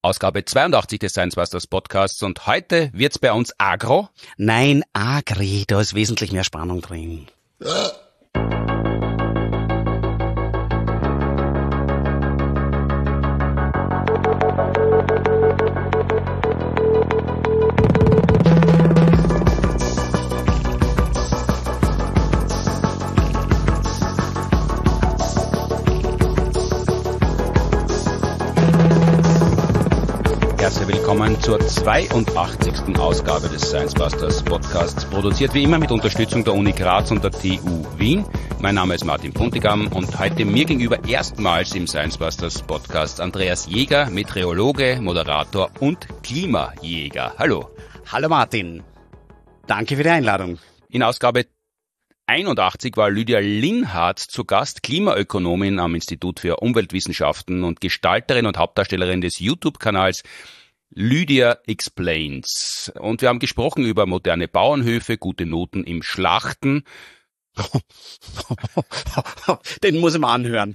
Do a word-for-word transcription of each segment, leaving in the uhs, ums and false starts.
Ausgabe zweiundachtzig des Science Busters Podcasts und heute wird's bei uns agro. Nein, agri, da ist wesentlich mehr Spannung drin. Herzlich willkommen zur zweiundachtzigsten Ausgabe des Science Busters Podcasts, produziert wie immer mit Unterstützung der Uni Graz und der T U Wien. Mein Name ist Martin Puntigam und heute mir gegenüber erstmals im Science Busters Podcast Andreas Jäger, Meteorologe, Moderator und Klimajäger. Hallo. Hallo Martin, danke für die Einladung. In Ausgabe einundachtzig war Lydia Linhardt zu Gast, Klimaökonomin am Institut für Umweltwissenschaften und Gestalterin und Hauptdarstellerin des YouTube-Kanals Lydia Explains. Und wir haben gesprochen über moderne Bauernhöfe, gute Noten im Schlachten. Den muss ich mal anhören.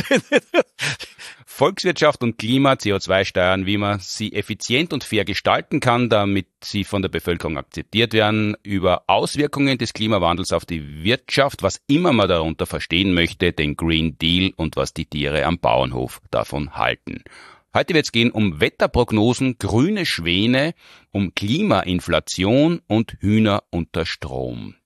Volkswirtschaft und Klima, C O zwei Steuern, wie man sie effizient und fair gestalten kann, damit sie von der Bevölkerung akzeptiert werden, über Auswirkungen des Klimawandels auf die Wirtschaft, was immer man darunter verstehen möchte, den Green Deal und was die Tiere am Bauernhof davon halten. Heute wird es gehen um Wetterprognosen, grüne Schwäne, um Klimainflation und Hühner unter Strom.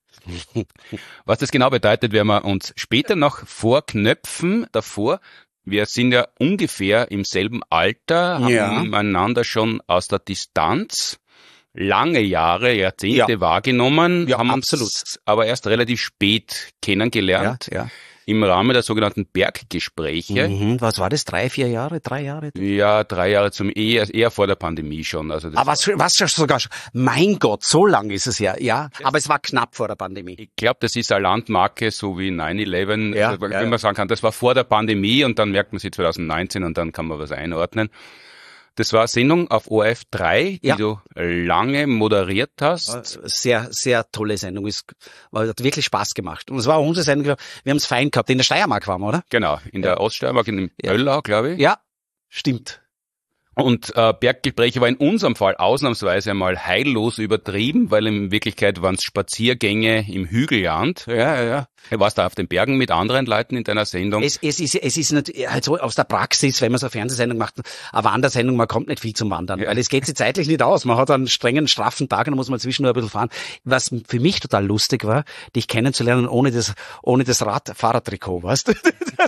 Was das genau bedeutet, werden wir uns später noch vorknöpfen. Davor, wir sind ja ungefähr im selben Alter, haben Ja. einander schon aus der Distanz lange Jahre, Jahrzehnte Ja. wahrgenommen, Ja, haben absolut. uns aber erst relativ spät kennengelernt. Ja, ja. Im Rahmen der sogenannten Berggespräche. Mhm, was war das? Drei, vier Jahre? Drei Jahre? Ja, drei Jahre zum eher, eher vor der Pandemie schon. Also das Ah, was, was schon sogar schon. Mein Gott, so lang ist es ja, ja. Aber es war knapp vor der Pandemie. Ich glaube, das ist eine Landmarke, so wie neun elf, Ja, also, wenn ja, man ja. sagen kann, das war vor der Pandemie und dann merkt man sie zwanzig neunzehn und dann kann man was einordnen. Das war eine Sendung auf O R F drei, die Ja. du lange moderiert hast. Sehr, sehr tolle Sendung. Es hat wirklich Spaß gemacht. Und es war auch unsere Sendung, wir haben es fein gehabt. In der Steiermark waren wir, oder? Genau, in der Oststeiermark, in dem Ja. Böllau, glaube ich. Ja, stimmt. Und äh, Berggespräche war in unserem Fall ausnahmsweise einmal heillos übertrieben, weil in Wirklichkeit waren es Spaziergänge im Hügelland. Ja, ja, ja. Du warst da auf den Bergen mit anderen Leuten in deiner Sendung. Es, es ist, es ist nicht, halt so aus der Praxis, wenn man so eine Fernsehsendung macht, eine Wandersendung, man kommt nicht viel zum Wandern, Ja. weil es geht sich zeitlich nicht aus. Man hat einen strengen, straffen Tag und dann muss man zwischendurch ein bisschen fahren. Was für mich total lustig war, dich kennenzulernen ohne das, ohne das Rad, Fahrradtrikot, weißt du?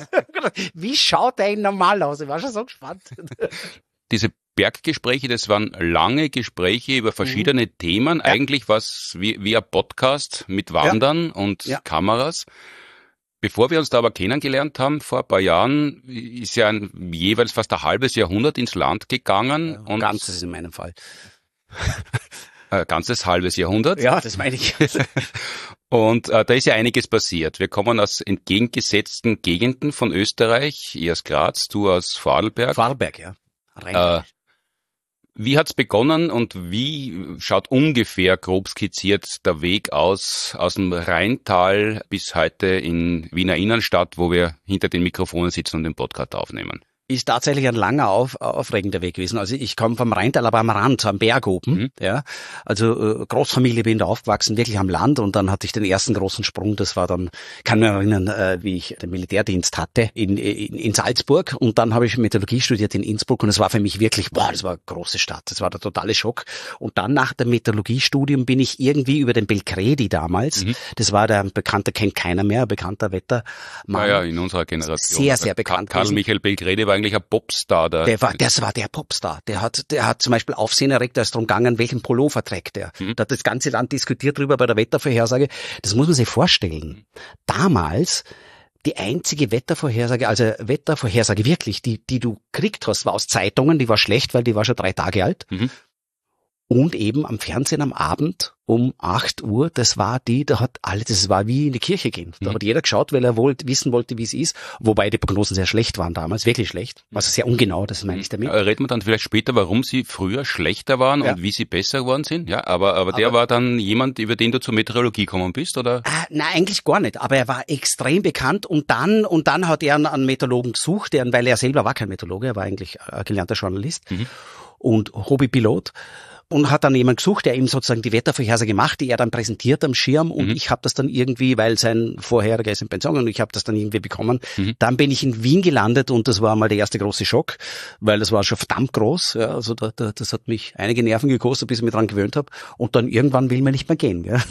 Wie schaut der normal aus? Ich war schon so gespannt. Diese Berggespräche, das waren lange Gespräche über verschiedene Mhm. Themen. Eigentlich was wie, wie ein Podcast mit Wandern und Ja. Kameras. Bevor wir uns da aber kennengelernt haben, vor ein paar Jahren, ist ja ein, jeweils fast ein halbes Jahrhundert ins Land gegangen. und Ganzes in meinem Fall. Ein ganzes halbes Jahrhundert. Ja, das meine ich. Und äh, da ist ja einiges passiert. Wir kommen aus entgegengesetzten Gegenden von Österreich. Ich aus Graz, du aus Vorarlberg. Vorarlberg, ja. Äh, Rein. Wie hat's begonnen und wie schaut ungefähr grob skizziert der Weg aus, aus dem Rheintal bis heute in Wiener Innenstadt, wo wir hinter den Mikrofonen sitzen und den Podcast aufnehmen? Ist tatsächlich ein langer, auf, aufregender Weg gewesen. Also ich komme vom Rheintal, aber am Rand, am Berg oben. Mhm. Ja, also äh, Großfamilie, bin da aufgewachsen, wirklich am Land. Und dann hatte ich den ersten großen Sprung. Das war dann, kann mich erinnern, äh, wie ich den Militärdienst hatte in, in, in Salzburg. Und dann habe ich Meteorologie studiert in Innsbruck. Und es war für mich wirklich, boah, das war eine große Stadt. Das war der totale Schock. Und dann nach dem Meteorologiestudium bin ich irgendwie über den Belcredi damals. Mhm. Das war der bekannte, kennt keiner mehr, bekannter Wettermann. Naja, in unserer Generation. Sehr, sehr bekannt Karl gewesen. Michael Belgrede war eigentlich ein Popstar. Der, Der war, das war der Popstar. Der hat, der hat zum Beispiel Aufsehen erregt, da ist drum gegangen, welchen Pullover trägt der. Mhm. Da hat das ganze Land diskutiert drüber bei der Wettervorhersage. Das muss man sich vorstellen. Damals, die einzige Wettervorhersage, also Wettervorhersage wirklich, die, die du gekriegt hast, war aus Zeitungen, die war schlecht, weil die war schon drei Tage alt. Mhm. Und eben am Fernsehen am Abend um acht Uhr, das war die, da hat alle, das war wie in die Kirche gehen. Da Mhm. hat jeder geschaut, weil er wollte, wissen wollte, wie es ist. Wobei die Prognosen sehr schlecht waren damals, wirklich schlecht. Also sehr ungenau, das meine ich damit. Äh, Reden wir dann vielleicht später, warum sie früher schlechter waren Ja. und wie sie besser geworden sind. Ja, aber, aber der Aber- war dann jemand, über den du zur Meteorologie gekommen bist, oder? Ah, nein, eigentlich gar nicht. Aber er war extrem bekannt und dann und dann hat er einen, einen Meteorologen gesucht, der, weil er selber war kein Meteorologe, er war eigentlich ein gelernter Journalist. Mhm. und Hobbypilot. Und hat dann jemand gesucht, der ihm sozusagen die Wettervorhersage macht, die er dann präsentiert am Schirm. Und mhm. ich habe das dann irgendwie, weil sein Vorheriger ist in Pension und ich habe das dann irgendwie bekommen. Mhm. Dann bin ich in Wien gelandet und das war mal der erste große Schock, weil das war schon verdammt groß. Ja, also da, da, das hat mich einige Nerven gekostet, bis ich mich dran gewöhnt habe. Und dann irgendwann will man nicht mehr gehen. Ja.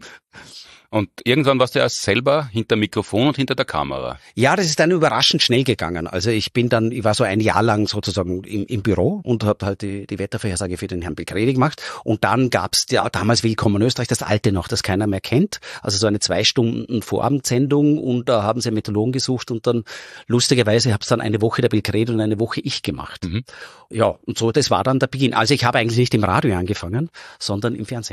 Und irgendwann warst du ja selber hinter Mikrofon und hinter der Kamera. Ja, das ist dann überraschend schnell gegangen. Also ich bin dann, ich war so ein Jahr lang sozusagen im, im Büro und habe halt die, die Wettervorhersage für den Herrn Belgredi gemacht. Und dann gab's ja damals Willkommen Österreich, das alte noch, das keiner mehr kennt. Also so eine zwei Stunden Vorabendsendung und da haben sie Meteorologen gesucht und dann lustigerweise habe es dann eine Woche der Belgredi und eine Woche ich gemacht. Mhm. Ja, und so, das war dann der Beginn. Also ich habe eigentlich nicht im Radio angefangen, sondern im Fernsehen.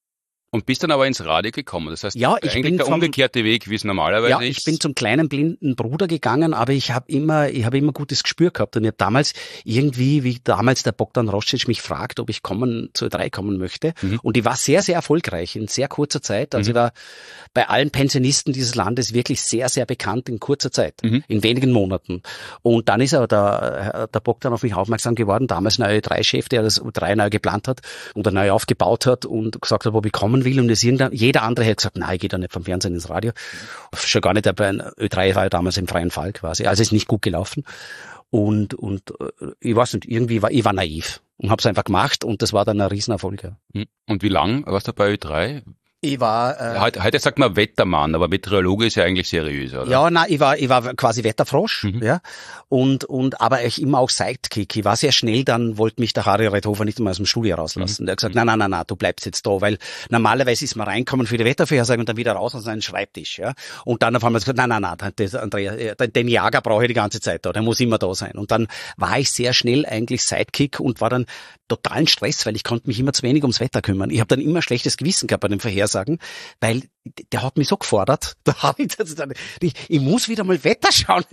Und bist dann aber ins Radio gekommen. Das heißt, ja, ich eigentlich bin der vom, umgekehrte Weg, wie es normalerweise ja, ist. Ja, ich bin zum kleinen blinden Bruder gegangen, aber ich habe immer, ich habe immer gutes Gespür gehabt. Und ich habe damals irgendwie, wie damals der Bogdan Roscic mich fragt, ob ich kommen zur Ö drei kommen möchte. Mhm. Und ich war sehr, sehr erfolgreich in sehr kurzer Zeit. Also mhm. ich war bei allen Pensionisten dieses Landes wirklich sehr, sehr bekannt in kurzer Zeit, mhm. in wenigen Monaten. Und dann ist aber der, der Bogdan auf mich aufmerksam geworden, damals ein Ö drei Chef, der das Ö drei neu geplant hat und neu aufgebaut hat und gesagt hat, ob ich kommen will. Und das irgendwann, jeder andere hätte gesagt, nein, ich gehe da nicht vom Fernsehen ins Radio. Schon gar nicht, aber Ö drei war ja damals im freien Fall quasi. Also ist nicht gut gelaufen. Und, und ich weiß nicht, irgendwie war, ich war naiv und habe es einfach gemacht und das war dann ein Riesenerfolg. Ja. Und wie lang warst du bei Ö drei? Ich war äh, heute, heute sagt man Wettermann, aber Meteorologe ist ja eigentlich seriös, oder? Ja, nein, ich war ich war quasi Wetterfrosch, mhm. ja. Und und aber ich immer auch Sidekick. Ich war sehr schnell, dann wollte mich der Harry Reithofer nicht mal aus dem Studio rauslassen. Mhm. Der hat gesagt, nein, nein, nein, nein, du bleibst jetzt da, weil normalerweise ist man reinkommen für die Wettervorhersage und dann wieder raus an seinen Schreibtisch, ja. Und dann auf einmal gesagt, nein, nein, nein, das, Andrea, den Jager brauche ich die ganze Zeit da, der muss immer da sein. Und dann war ich sehr schnell eigentlich Sidekick und war dann totalen Stress, weil ich konnte mich immer zu wenig ums Wetter kümmern. Ich habe dann immer schlechtes Gewissen gehabt bei den Vorhersagen, weil der hat mich so gefordert. Da habe ich das dann, ich, ich muss wieder mal Wetter schauen.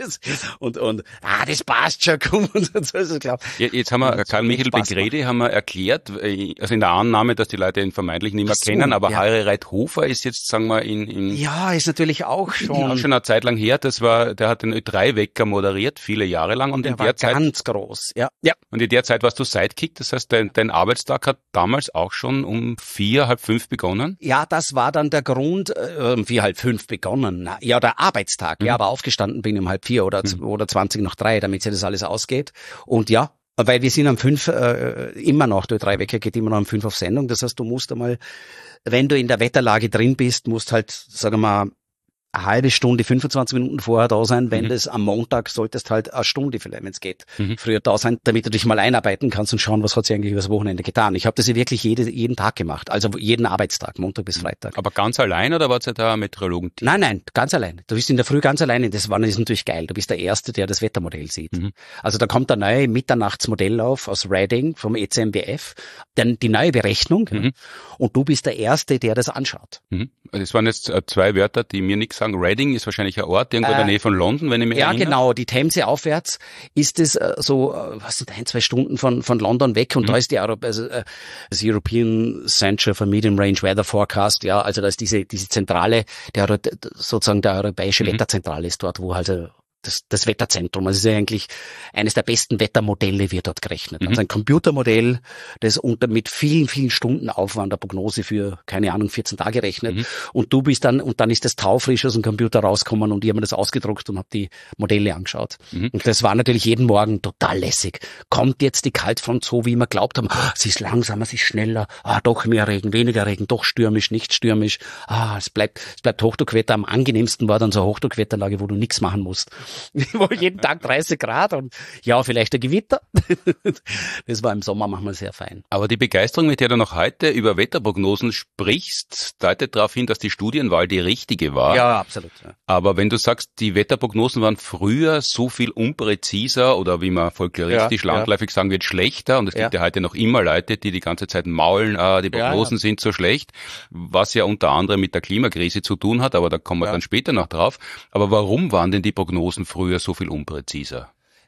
Und und ah, das passt schon, komm. Und so ist es klar. Jetzt haben wir Karl Michael Belgredi haben wir erklärt, also in der Annahme, dass die Leute ihn vermeintlich nicht mehr so, kennen, aber ja. Harry Reithofer ist jetzt, sagen wir, in, in ja, ist natürlich auch schon auch schon eine Zeit lang her. Das war, der hat den Ö drei Wecker moderiert, viele Jahre lang und der in war der Zeit ganz groß. Ja, ja. Und in der Zeit warst du Sidekick. Das heißt, dein, dein Arbeitstag hat damals auch schon um vier, halb fünf begonnen? Ja, das war dann der Grund, äh, um vier, halb fünf begonnen. Ja, der Arbeitstag. Mhm. Ja, aber aufgestanden bin ich um halb vier oder, mhm. oder zwanzig nach drei, damit sich das alles ausgeht. Und ja, weil wir sind um fünf äh, immer noch, der Ö drei Wecker geht immer noch um fünf auf Sendung. Das heißt, du musst einmal, wenn du in der Wetterlage drin bist, musst halt, sagen wir mal, eine halbe Stunde, fünfundzwanzig Minuten vorher da sein. Wenn mhm. das am Montag solltest halt eine Stunde vielleicht, wenn es geht, mhm. früher da sein, damit du dich mal einarbeiten kannst und schauen, was hat sie eigentlich übers Wochenende getan. Ich habe das ja wirklich jede, jeden Tag gemacht, also jeden Arbeitstag, Montag bis Freitag. Aber ganz allein oder war es ja da ein Meteorologenteam? Nein, nein, ganz allein. Du bist in der Früh ganz alleine. Das war das ist natürlich geil. Du bist der Erste, der das Wettermodell sieht. Mhm. Also da kommt ein neues Mitternachtsmodell auf aus Reading vom E C M W F, dann die neue Berechnung mhm. und du bist der Erste, der das anschaut. Mhm. Das waren jetzt zwei Wörter, die mir nichts sagen. Reading ist wahrscheinlich ein Ort irgendwo in der Nähe von London, wenn ich mich ja, erinnere. Ja, genau. Die Themse aufwärts ist es äh, so, äh, was sind ein, zwei Stunden von von London weg und mhm. da ist die Europ also, äh, das European Centre for Medium Range Weather Forecast, ja, also da ist diese diese Zentrale, der sozusagen der europäische mhm. Wetterzentrale ist dort, wo halt Das, das Wetterzentrum. Also es ist ja eigentlich eines der besten Wettermodelle wird dort gerechnet. Mhm. Also ein Computermodell, das unter mit vielen, vielen Stunden Aufwand der Prognose für, keine Ahnung, vierzehn Tage rechnet. Mhm. Und du bist dann, und dann ist das taufrisch aus dem Computer rausgekommen und ich habe mir das ausgedruckt und habe die Modelle angeschaut. Mhm. Und das war natürlich jeden Morgen total lässig. Kommt jetzt die Kaltfront so, wie wir glaubt haben, ah, sie ist langsamer, sie ist schneller, ah, doch mehr Regen, weniger Regen, doch stürmisch, nicht stürmisch, ah, es bleibt, es bleibt Hochdruckwetter. Am angenehmsten war dann so eine Hochdruckwetterlage, wo du nichts machen musst. Jeden Tag dreißig Grad und ja, vielleicht ein Gewitter. Das war im Sommer manchmal sehr fein. Aber die Begeisterung, mit der du noch heute über Wetterprognosen sprichst, deutet darauf hin, dass die Studienwahl die richtige war. Ja, absolut. Ja. Aber wenn du sagst, die Wetterprognosen waren früher so viel unpräziser oder wie man folkloristisch ja, landläufig ja. sagen wird, schlechter und es gibt ja. ja heute noch immer Leute, die die ganze Zeit maulen, ah, die Prognosen ja, ja. sind so schlecht, was ja unter anderem mit der Klimakrise zu tun hat, aber da kommen wir ja. dann später noch drauf. Aber warum waren denn die Prognosen früher so viel unpräziser?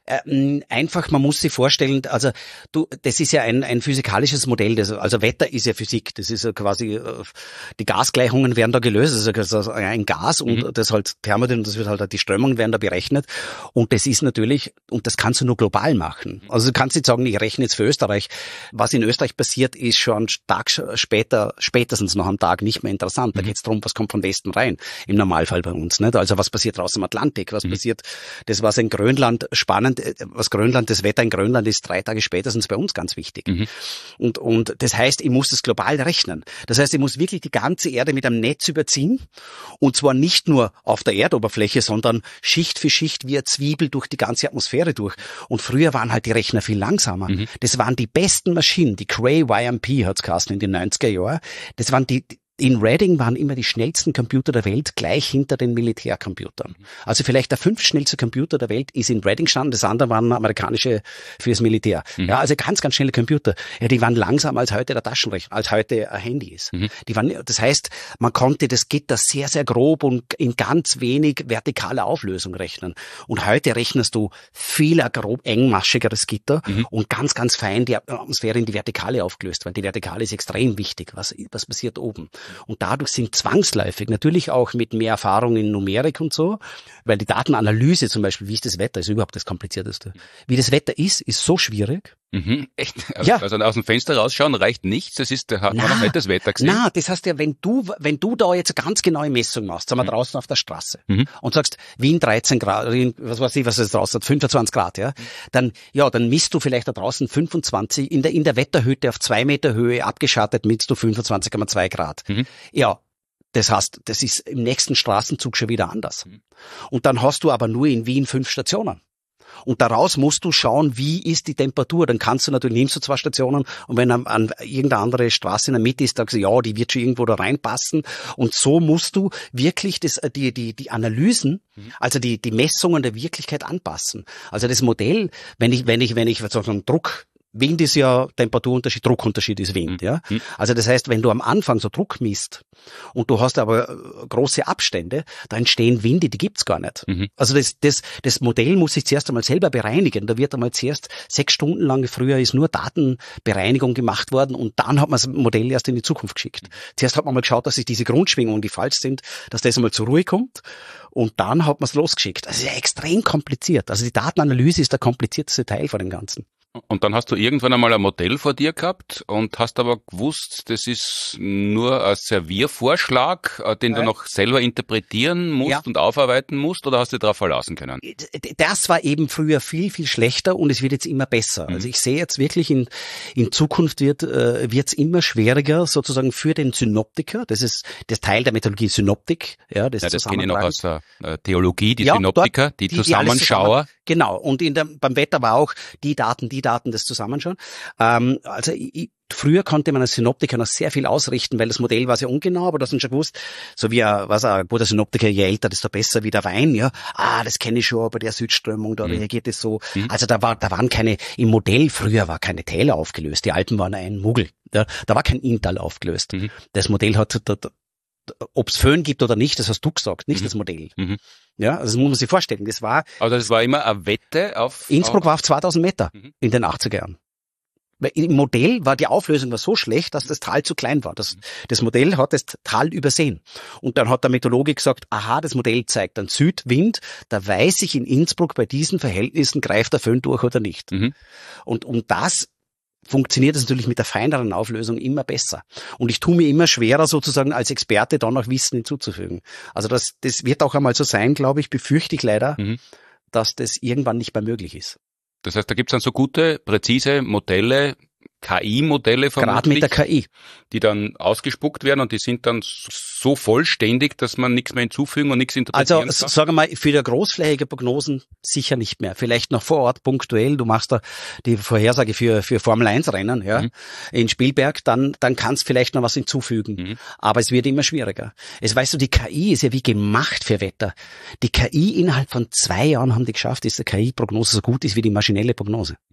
Äh, einfach, man muss sich vorstellen, also du, das ist ja ein, ein physikalisches Modell, das, also Wetter ist ja Physik, das ist ja quasi, die Gasgleichungen werden da gelöst, das ist also ein Gas und mhm. das halt Thermodynamik, das wird halt, die Strömungen werden da berechnet und das ist natürlich, und das kannst du nur global machen. Also du kannst nicht sagen, ich rechne jetzt für Österreich, was in Österreich passiert, ist schon einen Tag später, spätestens noch am Tag nicht mehr interessant. Da mhm. geht es darum, was kommt von Westen rein, im Normalfall bei uns, nicht? Also was passiert draußen im Atlantik, was mhm. passiert, das was in Grönland spannend, was Grönland, das Wetter in Grönland ist drei Tage spätestens bei uns ganz wichtig. Mhm. Und, und das heißt, ich muss das global rechnen. Das heißt, ich muss wirklich die ganze Erde mit einem Netz überziehen und zwar nicht nur auf der Erdoberfläche, sondern Schicht für Schicht wie eine Zwiebel durch die ganze Atmosphäre durch. Und früher waren halt die Rechner viel langsamer. Mhm. Das waren die besten Maschinen, die Cray Y M P hat's geheißen in den neunziger Jahren. Das waren die, in Reading waren immer die schnellsten Computer der Welt gleich hinter den Militärcomputern. Also vielleicht der fünftschnellste Computer der Welt ist in Reading gestanden, das andere waren amerikanische fürs Militär. Mhm. Ja, also ganz, ganz schnelle Computer. Ja, die waren langsamer als heute der Taschenrechner, als heute ein Handy ist. Mhm. Die waren, das heißt, man konnte das Gitter sehr, sehr grob und in ganz wenig vertikaler Auflösung rechnen. Und heute rechnest du viel ein grob engmaschigeres Gitter mhm. und ganz, ganz fein die Atmosphäre in die Vertikale aufgelöst, weil die Vertikale ist extrem wichtig. Was, was passiert oben? Und dadurch sind zwangsläufig, natürlich auch mit mehr Erfahrung in Numerik und so, weil die Datenanalyse zum Beispiel, wie ist das Wetter, ist überhaupt das Komplizierteste. Wie das Wetter ist, ist so schwierig. Mhm, echt? Ja. Also aus dem Fenster rausschauen reicht nichts, das ist, da hat man noch nicht das Wetter gesehen. Na, das heißt ja, wenn du, wenn du da jetzt eine ganz genaue Messung machst, sagen wir mhm. draußen auf der Straße, mhm. und sagst, Wien dreizehn Grad, was weiß ich, was es draußen hat, fünfundzwanzig Grad, ja, dann, ja, dann misst du vielleicht da draußen fünfundzwanzig, in der, in der Wetterhütte auf zwei Meter Höhe abgeschattet misst du fünfundzwanzig Komma zwei Grad. Mhm. Ja. Das heißt, das ist im nächsten Straßenzug schon wieder anders. Mhm. Und dann hast du aber nur in Wien fünf Stationen. Und daraus musst du schauen, wie ist die Temperatur. Dann kannst du natürlich, nimmst du zwei Stationen und wenn an, an irgendeine andere Straße in der Mitte ist, sagst du, ja, die wird schon irgendwo da reinpassen. Und so musst du wirklich das, die, die, die Analysen, mhm. also die, die Messungen der Wirklichkeit anpassen. Also das Modell, wenn ich, wenn ich, wenn ich so einen Druck, Wind ist ja Temperaturunterschied, Druckunterschied ist Wind, ja. Mhm. Also das heißt, wenn du am Anfang so Druck misst und du hast aber große Abstände, da entstehen Winde, die gibt's gar nicht. Mhm. Also das, das, das Modell muss sich zuerst einmal selber bereinigen. Da wird einmal zuerst sechs Stunden lang, früher ist nur Datenbereinigung gemacht worden und dann hat man das Modell erst in die Zukunft geschickt. Mhm. Zuerst hat man mal geschaut, dass sich diese Grundschwingungen, die falsch sind, dass das einmal zur Ruhe kommt. Und dann hat man es losgeschickt. Das ist ja extrem kompliziert. Also die Datenanalyse ist der komplizierteste Teil von dem Ganzen. Und dann hast du irgendwann einmal ein Modell vor dir gehabt und hast aber gewusst, das ist nur ein Serviervorschlag, den du noch selber interpretieren musst ja. und aufarbeiten musst, oder hast du darauf verlassen können? Das war eben früher viel, viel schlechter und es wird jetzt immer besser. Mhm. Also ich sehe jetzt wirklich, in, in Zukunft wird es immer schwieriger sozusagen für den Synoptiker, das ist der Teil der Methodologie Synoptik. Ja, das, ja, das kenne ich noch aus der Theologie, die ja, Synoptiker, dort, die, die Zusammenschauer. Die genau, und in der, beim Wetter war auch die Daten, die Daten das zusammenschauen. Ähm, also ich, früher konnte man als Synoptiker noch sehr viel ausrichten, weil das Modell war sehr ungenau, aber das haben schon gewusst, so wie ein, was ein guter Synoptiker, je älter, desto besser wie der Wein, ja. Ah, das kenne ich schon, bei der Südströmung, da mhm. reagiert es so. Mhm. Also da war, da waren keine, im Modell früher war keine Täler aufgelöst, die Alpen waren ein Muggel, ja. Da war kein Inntal aufgelöst. Mhm. Das Modell hat, da, da, ob es Föhn gibt oder nicht, das hast du gesagt, nicht mhm. das Modell. Mhm. Ja, also das muss man sich vorstellen. Das war. Also das war immer eine Wette auf. Innsbruck auf war auf zweitausend Meter mhm. in den achtziger Jahren. Weil im Modell war die Auflösung war so schlecht, dass das Tal zu klein war. Das, das Modell hat das Tal übersehen. Und dann hat der Meteorologe gesagt, aha, das Modell zeigt einen Südwind, da weiß ich in Innsbruck bei diesen Verhältnissen greift der Föhn durch oder nicht. Mhm. Und um das funktioniert es natürlich mit der feineren Auflösung immer besser. Und ich tue mir immer schwerer, sozusagen als Experte dann noch Wissen hinzuzufügen. Also das, das wird auch einmal so sein, glaube ich, befürchte ich leider, mhm. dass das irgendwann nicht mehr möglich ist. Das heißt, da gibt's dann so gute, präzise Modelle, K I-Modelle vermutlich, gerade mit der K I, die dann ausgespuckt werden und die sind dann so vollständig, dass man nichts mehr hinzufügen und nichts interpretieren also, kann? Also sagen wir mal, für die großflächige Prognosen sicher nicht mehr. Vielleicht noch vor Ort punktuell, du machst da die Vorhersage für für Formel eins Rennen, ja, mhm. in Spielberg, dann dann kannst vielleicht noch was hinzufügen. Mhm. Aber es wird immer schwieriger. Es weißt du, die K I ist ja wie gemacht für Wetter. Die K I innerhalb von zwei Jahren haben die geschafft, dass die K I-Prognose so gut ist wie die maschinelle Prognose.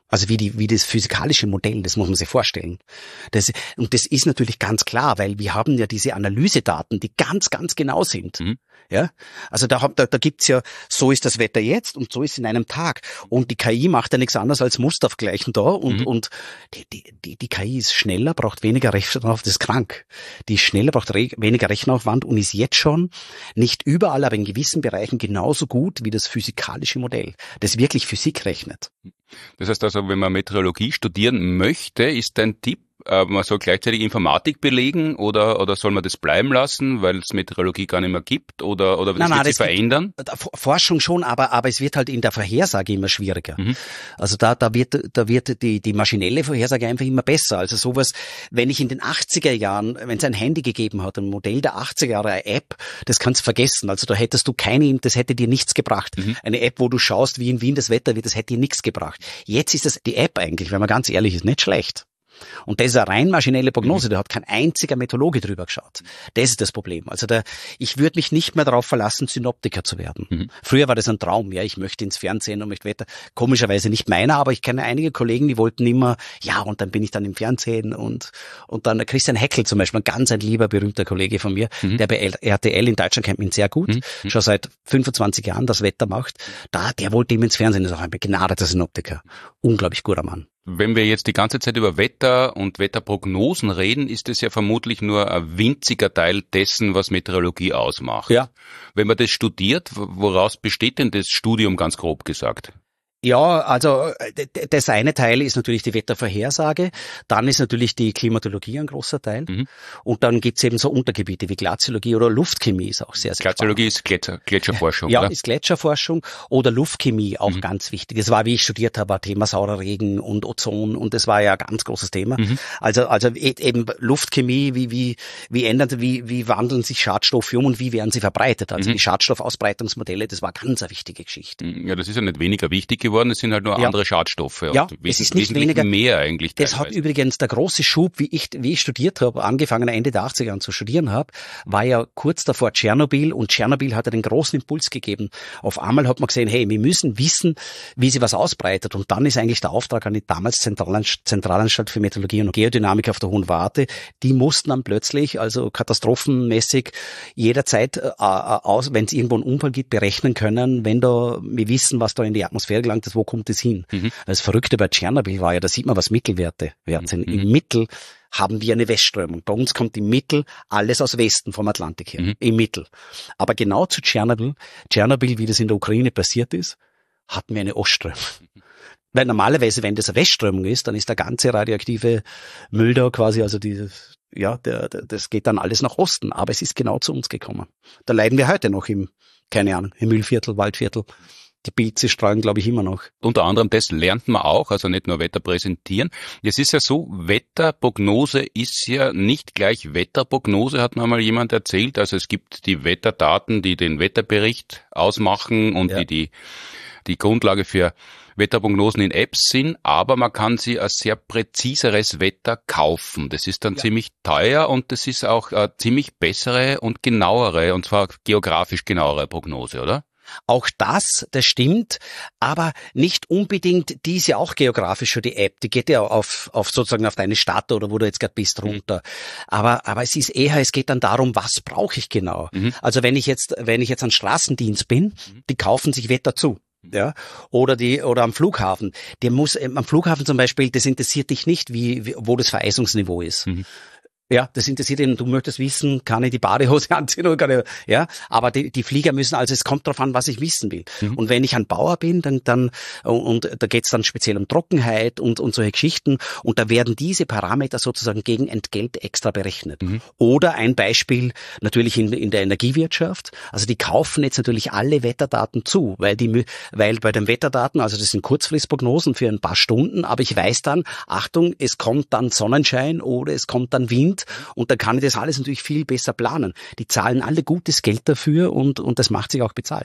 Also wie die, wie das physikalische Modell, das muss man sich vorstellen. Das, und das ist natürlich ganz klar, weil wir haben ja diese Analysedaten, die ganz, ganz genau sind. Mhm. Ja, also da, da, da gibt's ja, so ist das Wetter jetzt und so ist es in einem Tag. Und die K I macht ja nichts anderes als Mustervergleichen da und, mhm. und die, die, die, die K I ist schneller, braucht weniger Rechenaufwand, das ist krank. Die ist schneller, braucht re- weniger Rechenaufwand und ist jetzt schon nicht überall, aber in gewissen Bereichen genauso gut wie das physikalische Modell, das wirklich Physik rechnet. Das heißt also, wenn man Meteorologie studieren möchte, ist dein Tipp, man soll gleichzeitig Informatik belegen oder oder soll man das bleiben lassen, weil es Meteorologie gar nicht mehr gibt oder oder das nein, wird nein, sich verändern? Gibt, Forschung schon, aber aber es wird halt in der Vorhersage immer schwieriger. Mhm. Also da da wird da wird die die maschinelle Vorhersage einfach immer besser. Also sowas, wenn ich in den achtziger Jahren, wenn es ein Handy gegeben hat, ein Modell der achtziger Jahre, eine App, das kannst du vergessen. Also da hättest du keine, das hätte dir nichts gebracht. Mhm. Eine App, wo du schaust, wie in Wien das Wetter wird, das hätte dir nichts gebracht. Jetzt ist das die App eigentlich, wenn man ganz ehrlich ist, nicht schlecht. Und das ist eine rein maschinelle Prognose, da hat kein einziger Meteorologe drüber geschaut. Das ist das Problem. Also da, ich würde mich nicht mehr darauf verlassen, Synoptiker zu werden. Mhm. Früher war das ein Traum, ja, ich möchte ins Fernsehen und möchte Wetter. Komischerweise nicht meiner, aber ich kenne einige Kollegen, die wollten immer, ja, und dann bin ich dann im Fernsehen und und dann Christian Heckel zum Beispiel, ein ganz ein lieber, berühmter Kollege von mir, mhm. der bei R T L in Deutschland kennt ihn sehr gut, mhm. schon seit fünfundzwanzig Jahren das Wetter macht. Da, der wollte ihm ins Fernsehen, das ist auch ein begnadeter Synoptiker. Unglaublich guter Mann. Wenn wir jetzt die ganze Zeit über Wetter und Wetterprognosen reden, ist es ja vermutlich nur ein winziger Teil dessen, was Meteorologie ausmacht. Ja. Wenn man das studiert, woraus besteht denn das Studium ganz grob gesagt? Ja, also das eine Teil ist natürlich die Wettervorhersage, dann ist natürlich die Klimatologie ein großer Teil mhm. und dann gibt's eben so Untergebiete wie Glaziologie oder Luftchemie ist auch sehr, sehr Glaziologie spannend. Ist Gletscher, Gletscherforschung, Ja, oder? ist Gletscherforschung oder Luftchemie auch mhm. ganz wichtig. Das war, wie ich studiert habe, ein Thema saurer Regen und Ozon und das war ja ein ganz großes Thema. Mhm. Also also eben Luftchemie, wie wie wie ändern, wie wie wandeln sich Schadstoffe um und wie werden sie verbreitet? Also mhm. die Schadstoffausbreitungsmodelle, das war ganz eine wichtige Geschichte. Ja, das ist ja nicht weniger wichtig geworden, es sind halt nur ja. andere Schadstoffe. Ja, es ist nicht weniger mehr eigentlich. Das hat übrigens der große Schub, wie ich wie ich studiert habe, angefangen Ende der achtziger Jahren zu studieren habe, war ja kurz davor Tschernobyl und Tschernobyl hat ja den großen Impuls gegeben. Auf einmal hat man gesehen, hey, wir müssen wissen, wie sich was ausbreitet und dann ist eigentlich der Auftrag an die damals Zentralanstalt für Meteorologie und Geodynamik auf der Hohen Warte, die mussten dann plötzlich, also katastrophenmäßig, jederzeit äh, aus, wenn es irgendwo einen Unfall gibt, berechnen können, wenn da wir wissen, was da in die Atmosphäre gelangt ist, wo kommt es hin? Mhm. Das Verrückte bei Tschernobyl war ja, da sieht man, was Mittelwerte wert sind. Mhm. Im Mittel haben wir eine Westströmung. Bei uns kommt im Mittel alles aus Westen vom Atlantik her. Mhm. Im Mittel. Aber genau zu Tschernobyl, Tschernobyl, wie das in der Ukraine passiert ist, hatten wir eine Ostströmung. Mhm. Weil normalerweise, wenn das eine Westströmung ist, dann ist der ganze radioaktive Müll da quasi, also dieses, ja, der, der, das geht dann alles nach Osten. Aber es ist genau zu uns gekommen. Da leiden wir heute noch im, keine Ahnung, im Müllviertel, Waldviertel. Die Pilze streuen, glaube ich, immer noch. Unter anderem das lernt man auch, also nicht nur Wetter präsentieren. Es ist ja so, Wetterprognose ist ja nicht gleich Wetterprognose, hat mir mal jemand erzählt. Also es gibt die Wetterdaten, die den Wetterbericht ausmachen und ja. die, die die Grundlage für Wetterprognosen in Apps sind, aber man kann sie als sehr präziseres Wetter kaufen. Das ist dann ja. ziemlich teuer und das ist auch eine ziemlich bessere und genauere, und zwar geografisch genauere Prognose, oder? Auch das, das stimmt, aber nicht unbedingt, die ist ja auch geografisch für die App, die geht ja auf, auf sozusagen auf deine Stadt oder wo du jetzt gerade bist runter. Aber, aber es ist eher, es geht dann darum, was brauche ich genau? Mhm. Also wenn ich jetzt, wenn ich jetzt an Straßendienst bin, die kaufen sich Wetter zu. Ja, oder die, oder am Flughafen. Der muss, am Flughafen zum Beispiel, das interessiert dich nicht, wie, wie wo das Vereisungsniveau ist. Mhm. Ja, das interessiert ihn. Du möchtest wissen, kann ich die Badehose anziehen oder kann ich, ja. Aber die, die Flieger müssen, also es kommt darauf an, was ich wissen will. Mhm. Und wenn ich ein Bauer bin, dann, dann, und da geht's dann speziell um Trockenheit und, und solche Geschichten. Und da werden diese Parameter sozusagen gegen Entgelt extra berechnet. Mhm. Oder ein Beispiel natürlich in, in der Energiewirtschaft. Also die kaufen jetzt natürlich alle Wetterdaten zu, weil die, weil bei den Wetterdaten, also das sind Kurzfristprognosen für ein paar Stunden, aber ich weiß dann, Achtung, es kommt dann Sonnenschein oder es kommt dann Wind. Und da kann ich das alles natürlich viel besser planen. Die zahlen alle gutes Geld dafür und, und das macht sich auch bezahlt.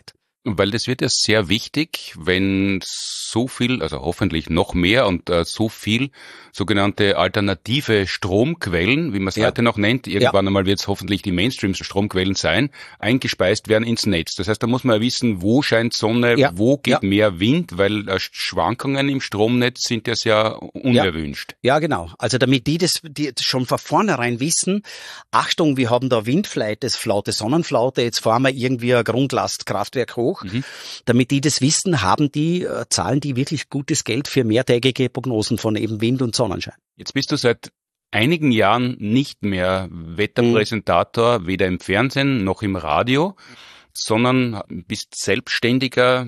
Weil das wird ja sehr wichtig, wenn so viel, also hoffentlich noch mehr und äh, so viel sogenannte alternative Stromquellen, wie man es ja. heute noch nennt, irgendwann ja. einmal wird es hoffentlich die Mainstream-Stromquellen sein, eingespeist werden ins Netz. Das heißt, da muss man ja wissen, wo scheint Sonne, ja. wo geht ja. mehr Wind, weil äh, Schwankungen im Stromnetz sind ja sehr unerwünscht. Ja. ja, genau. Also damit die das die schon von vornherein wissen, Achtung, wir haben da Windflaute, Flaute, Sonnenflaute, jetzt fahren wir irgendwie ein Grundlastkraftwerk hoch. Mhm. Damit die das wissen, haben die, äh, zahlen die wirklich gutes Geld für mehrtägige Prognosen von eben Wind und Sonnenschein. Jetzt bist du seit einigen Jahren nicht mehr Wetterpräsentator, mhm. weder im Fernsehen noch im Radio, sondern bist selbstständiger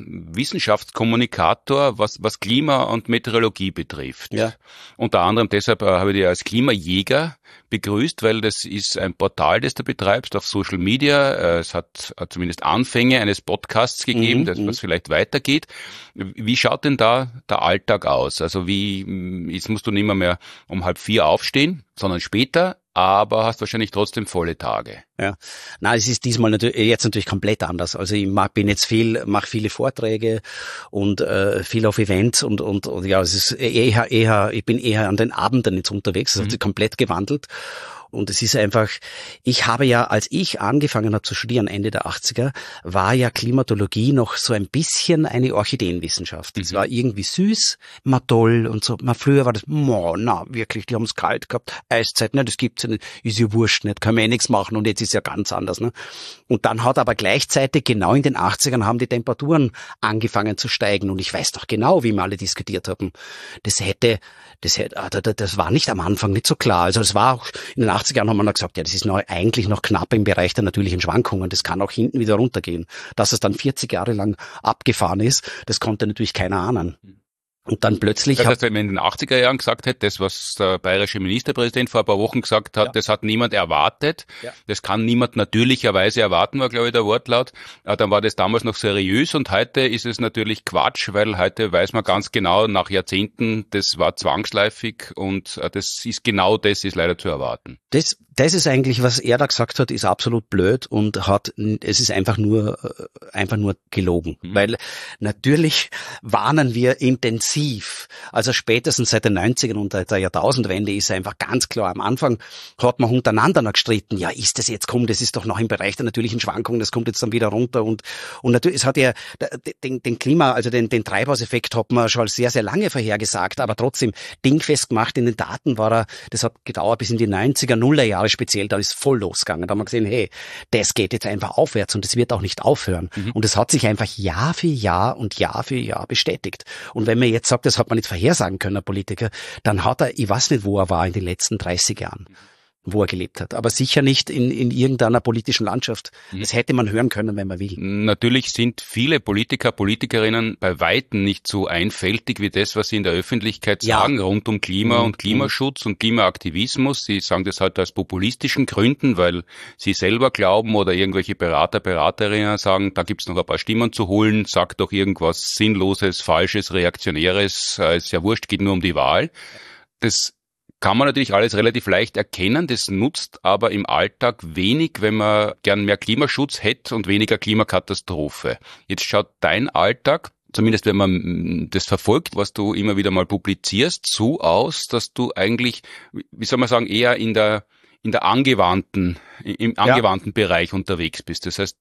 Wissenschaftskommunikator, was, was Klima und Meteorologie betrifft. Ja. Unter anderem deshalb äh, habe ich dich als Klimajäger begrüßt, weil das ist ein Portal, das du betreibst auf Social Media. Äh, es hat äh, zumindest Anfänge eines Podcasts gegeben, mhm. das was vielleicht weitergeht. Wie schaut denn da der Alltag aus? Also wie, jetzt musst du nicht mehr, mehr um halb vier aufstehen, sondern später, aber hast wahrscheinlich trotzdem volle Tage. Ja, na, es ist diesmal natürlich jetzt natürlich komplett anders. Also ich mach, bin jetzt viel, mache viele Vorträge und äh, viel auf Events und und, und ja, es ist eher eher, ich bin eher an den Abenden jetzt unterwegs. Es mhm. hat sich komplett gewandelt. Und es ist einfach, ich habe ja, als ich angefangen habe zu studieren, Ende der achtziger, war ja Klimatologie noch so ein bisschen eine Orchideenwissenschaft. Es mhm. war irgendwie süß, mal toll und so. Mal früher war das, oh, na, wirklich, die haben es kalt gehabt, Eiszeit, ne, das gibt's ja nicht, ist ja wurscht, nicht, kann man eh nichts machen und jetzt ist ja ganz anders, ne. Und dann hat aber gleichzeitig, genau in den achtzigern, haben die Temperaturen angefangen zu steigen und ich weiß doch genau, wie wir alle diskutiert haben. Das hätte, das hätte, das war nicht am Anfang nicht so klar. Also es war auch in den achtzigern haben wir noch gesagt, ja, das ist noch, eigentlich noch knapp im Bereich der natürlichen Schwankungen. Das kann auch hinten wieder runtergehen. Dass es dann vierzig Jahre lang abgefahren ist, das konnte natürlich keiner ahnen. Und dann plötzlich... Das heißt, wenn man in den achtziger Jahren gesagt hätte, das, was der bayerische Ministerpräsident vor ein paar Wochen gesagt hat, ja. das hat niemand erwartet, ja. das kann niemand natürlicherweise erwarten, war, glaube ich, der Wortlaut, dann war das damals noch seriös und heute ist es natürlich Quatsch, weil heute weiß man ganz genau, nach Jahrzehnten, das war zwangsläufig und das ist genau das, ist leider zu erwarten. Das, das ist eigentlich, was er da gesagt hat, ist absolut blöd und hat, es ist einfach nur, einfach nur gelogen, mhm. weil natürlich warnen wir intensiv. Also spätestens seit den neunzigern und der Jahrtausendwende ist einfach ganz klar, am Anfang hat man untereinander noch gestritten, ja, ist das jetzt, komm, das ist doch noch im Bereich der natürlichen Schwankungen, das kommt jetzt dann wieder runter und und natürlich, es hat ja den, den Klima, also den, den Treibhauseffekt hat man schon sehr, sehr lange vorhergesagt, aber trotzdem dingfest gemacht in den Daten war er, das hat gedauert bis in die neunziger, Nullerjahre speziell, da ist voll losgegangen, da haben wir gesehen, hey, das geht jetzt einfach aufwärts und das wird auch nicht aufhören mhm. und es hat sich einfach Jahr für Jahr und Jahr für Jahr bestätigt und wenn wir jetzt sagt, das hat man nicht vorhersagen können, der Politiker, dann hat er, ich weiß nicht, wo er war in den letzten dreißig Jahren, wo er gelebt hat, aber sicher nicht in, in irgendeiner politischen Landschaft. Das hätte man hören können, wenn man will. Natürlich sind viele Politiker, Politikerinnen bei Weitem nicht so einfältig wie das, was sie in der Öffentlichkeit ja. sagen, rund um Klima mhm. und Klimaschutz und Klimaaktivismus. Sie sagen das halt aus populistischen Gründen, weil sie selber glauben oder irgendwelche Berater, Beraterinnen sagen, da gibt's noch ein paar Stimmen zu holen, sagt doch irgendwas Sinnloses, Falsches, Reaktionäres, ist ja wurscht, geht nur um die Wahl. Das kann man natürlich alles relativ leicht erkennen, das nutzt aber im Alltag wenig, wenn man gern mehr Klimaschutz hätte und weniger Klimakatastrophe. Jetzt schaut dein Alltag, zumindest wenn man das verfolgt, was du immer wieder mal publizierst, so aus, dass du eigentlich, wie soll man sagen, eher in der in der angewandten, im angewandten ja. Bereich unterwegs bist. Das heißt,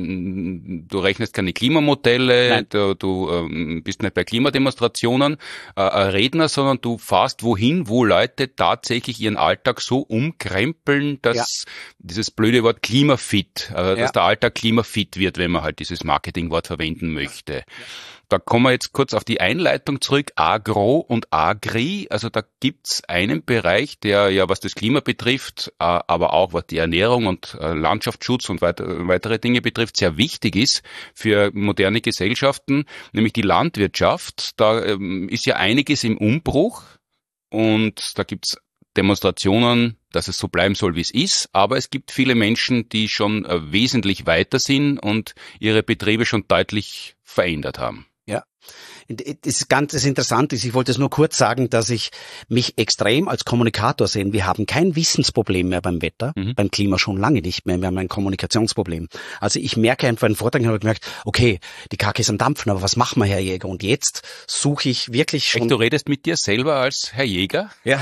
du rechnest keine Klimamodelle, du, du ähm, bist nicht bei Klimademonstrationen äh, ein Redner, sondern du fährst wohin, wo Leute tatsächlich ihren Alltag so umkrempeln, dass ja. dieses blöde Wort klimafit, äh, ja. dass der Alltag klimafit wird, wenn man halt dieses Marketingwort verwenden möchte. Ja. Da kommen wir jetzt kurz auf die Einleitung zurück, Agro und Agri. Also da gibt's einen Bereich, der ja, was das Klima betrifft, aber auch was die Ernährung und Landschaftsschutz und weitere Dinge betrifft, sehr wichtig ist für moderne Gesellschaften, nämlich die Landwirtschaft. Da ist ja einiges im Umbruch und da gibt's Demonstrationen, dass es so bleiben soll, wie es ist, aber es gibt viele Menschen, die schon wesentlich weiter sind und ihre Betriebe schon deutlich verändert haben. Ja, Das ganz das Interessante ist, ich wollte es nur kurz sagen, dass ich mich extrem als Kommunikator sehe. Wir haben kein Wissensproblem mehr beim Wetter, mhm. beim Klima schon lange nicht mehr. Wir haben ein Kommunikationsproblem. Also ich merke einfach, einen Vortrag habe ich gemerkt, okay, die Kacke ist am Dampfen, aber was machen wir, Herr Jäger? Und jetzt suche ich wirklich schon... Echt, du redest mit dir selber als Herr Jäger? Ja,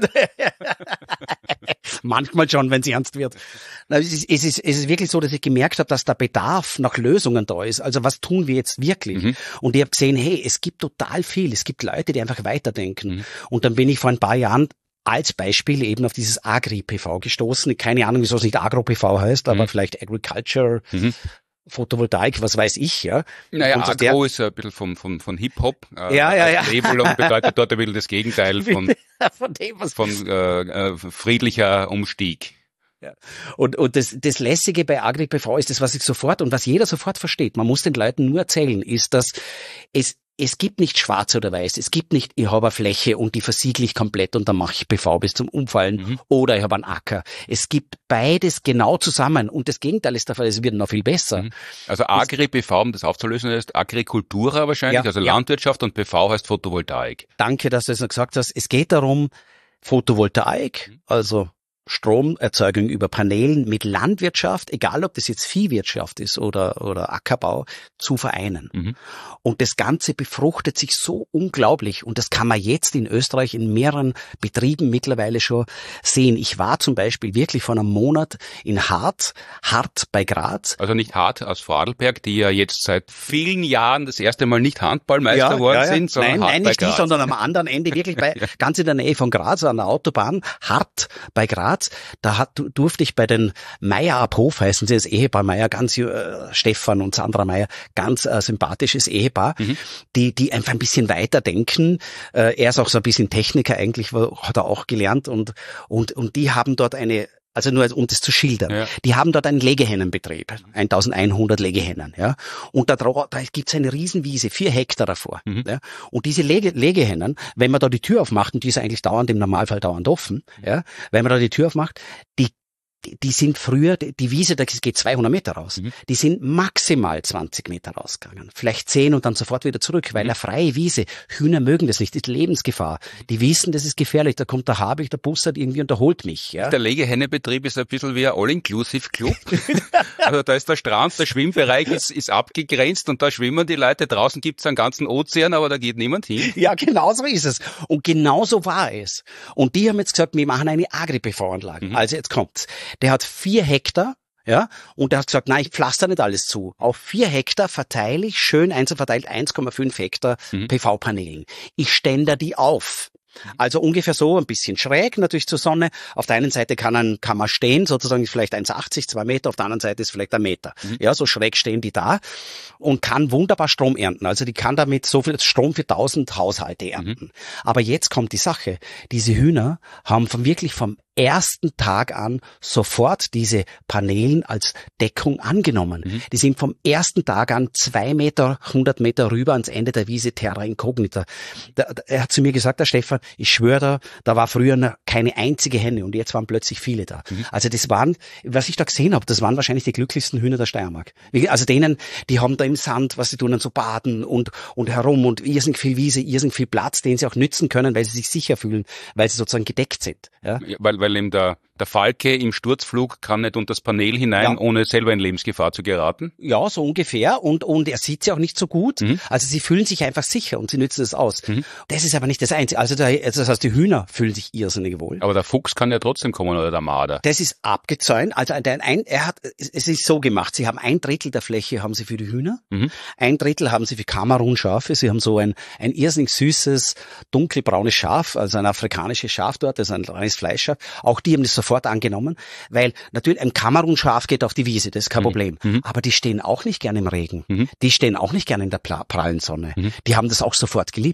manchmal schon, wenn es ernst wird. Es ist, es, ist, es ist wirklich so, dass ich gemerkt habe, dass der Bedarf nach Lösungen da ist. Also was tun wir jetzt wirklich? Mhm. Und ich habe gesehen, hey, es gibt total viel. Es gibt Leute, die einfach weiterdenken. Mhm. Und dann bin ich vor ein paar Jahren als Beispiel eben auf dieses Agri-P V gestoßen. Keine Ahnung, wieso es nicht Agro-P V heißt, aber mhm. vielleicht Agriculture, mhm. Photovoltaik, was weiß ich, ja. Naja, und Agro der, ist ja ein bisschen vom, vom, von Hip-Hop. Äh, ja, ja, ja. Nebelung bedeutet dort ein bisschen das Gegenteil von, von, dem, was von äh, äh, friedlicher Umstieg. Ja. Und, und das, das Lässige bei Agri-P V ist das, was ich sofort und was jeder sofort versteht. Man muss den Leuten nur erzählen, ist, dass es Es gibt nicht schwarz oder weiß. Es gibt nicht, ich habe eine Fläche und die versiegle ich komplett und dann mache ich P V bis zum Umfallen mhm. oder ich habe einen Acker. Es gibt beides genau zusammen und das Gegenteil ist der Fall, es wird noch viel besser. Mhm. Also Agri-P V, um das aufzulösen, heißt Agricultura wahrscheinlich, ja, also ja. Landwirtschaft, und P V heißt Photovoltaik. Danke, dass du das noch gesagt hast. Es geht darum, Photovoltaik, mhm. also Stromerzeugung über Paneelen mit Landwirtschaft, egal ob das jetzt Viehwirtschaft ist oder, oder Ackerbau, zu vereinen. Mhm. Und das Ganze befruchtet sich so unglaublich. Und das kann man jetzt in Österreich in mehreren Betrieben mittlerweile schon sehen. Ich war zum Beispiel wirklich vor einem Monat in Hart, Hart bei Graz. Also nicht Hart aus Vorarlberg, die ja jetzt seit vielen Jahren das erste Mal nicht Handballmeister ja, geworden ja, ja. sind, sondern Nein, Hart nein, bei nicht die, sondern am anderen Ende, wirklich bei, ja. ganz in der Nähe von Graz, an der Autobahn, Hart bei Graz. Da hat, durfte ich bei den Meier ab Hof, heißen sie, das Ehepaar Meier, ganz äh, Stefan und Sandra Meier, ganz äh, sympathisches Ehepaar, mhm. die die einfach ein bisschen weiter denken. Äh, er ist auch so ein bisschen Techniker eigentlich, hat er auch gelernt und und und die haben dort eine, also nur um das zu schildern, ja. die haben dort einen Legehennenbetrieb, eintausendeinhundert Legehennen, ja, und da, da gibt's eine Riesenwiese, vier Hektar davor, mhm. ja, und diese Lege, Legehennen, wenn man da die Tür aufmacht, und die ist eigentlich dauernd, im Normalfall dauernd offen, ja, wenn man da die Tür aufmacht, die die sind früher, die Wiese, da geht zweihundert Meter raus, mhm. die sind maximal zwanzig Meter rausgegangen, vielleicht zehn und dann sofort wieder zurück, weil mhm. eine freie Wiese, Hühner mögen das nicht, das ist Lebensgefahr. Die wissen, das ist gefährlich, da kommt der Habicht, der Bussard irgendwie und der holt mich. Ja. Der Legehennenbetrieb ist ein bisschen wie ein All-Inclusive-Club. Also da ist der Strand, der Schwimmbereich ist, ist abgegrenzt und da schwimmen die Leute, draußen gibt's einen ganzen Ozean, aber da geht niemand hin. Ja, genau so ist es. Und genau so war es. Und die haben jetzt gesagt, wir machen eine Agri-P V-Anlage. Mhm. Also jetzt kommt's. Der hat vier Hektar, ja, und der hat gesagt, nein, ich pflaster nicht alles zu. Auf vier Hektar verteile ich schön einzeln verteilt eins Komma fünf Hektar mhm. P V-Paneelen. Ich ständer die auf. Also ungefähr so, ein bisschen schräg natürlich zur Sonne. Auf der einen Seite kann, ein, kann man stehen, sozusagen ist vielleicht eins Komma achtzig, zwei Meter, auf der anderen Seite ist vielleicht ein Meter. Mhm. Ja, so schräg stehen die da und kann wunderbar Strom ernten. Also die kann damit so viel Strom für tausend Haushalte ernten. Mhm. Aber jetzt kommt die Sache. Diese Hühner haben von wirklich vom ersten Tag an sofort diese Paneelen als Deckung angenommen. Mhm. Die sind vom ersten Tag an zwei Meter, hundert Meter rüber ans Ende der Wiese, terra incognita. Da, da, er hat zu mir gesagt, der Stefan, ich schwöre da, da war früher noch keine einzige Henne und jetzt waren plötzlich viele da. Mhm. Also das waren, was ich da gesehen habe, das waren wahrscheinlich die glücklichsten Hühner der Steiermark. Also denen, die haben da im Sand, was sie tun, dann so baden und, und herum und irrsinnig viel Wiese, irrsinnig viel Platz, den sie auch nützen können, weil sie sich sicher fühlen, weil sie sozusagen gedeckt sind. Ja? Ja, weil, weil eben der, der Falke im Sturzflug kann nicht unter das Panel hinein, ja. ohne selber in Lebensgefahr zu geraten. Ja, so ungefähr. Und, und er sieht sie auch nicht so gut. Mhm. Also sie fühlen sich einfach sicher und sie nützen das aus. Mhm. Das ist aber nicht das Einzige. Also der, das heißt, die Hühner fühlen sich irrsinnig wohl. Aber der Fuchs kann ja trotzdem kommen oder der Marder. Das ist abgezäunt. Also ein, ein, er hat, es ist so gemacht. Sie haben ein Drittel der Fläche haben sie für die Hühner. Mhm. Ein Drittel haben sie für Kamerun-Schafe. Sie haben so ein, ein irrsinnig süßes, dunkelbraunes Schaf, also ein afrikanisches Schaf dort, das ist ein reines Fleischschaf. Auch die haben das sofort angenommen, weil natürlich ein Kamerun-Schaf geht auf die Wiese, das ist kein mhm. Problem. Mhm. Aber die stehen auch nicht gerne im Regen. Mhm. Die stehen auch nicht gerne in der prallen Sonne. Mhm. Die haben das auch sofort geliebt.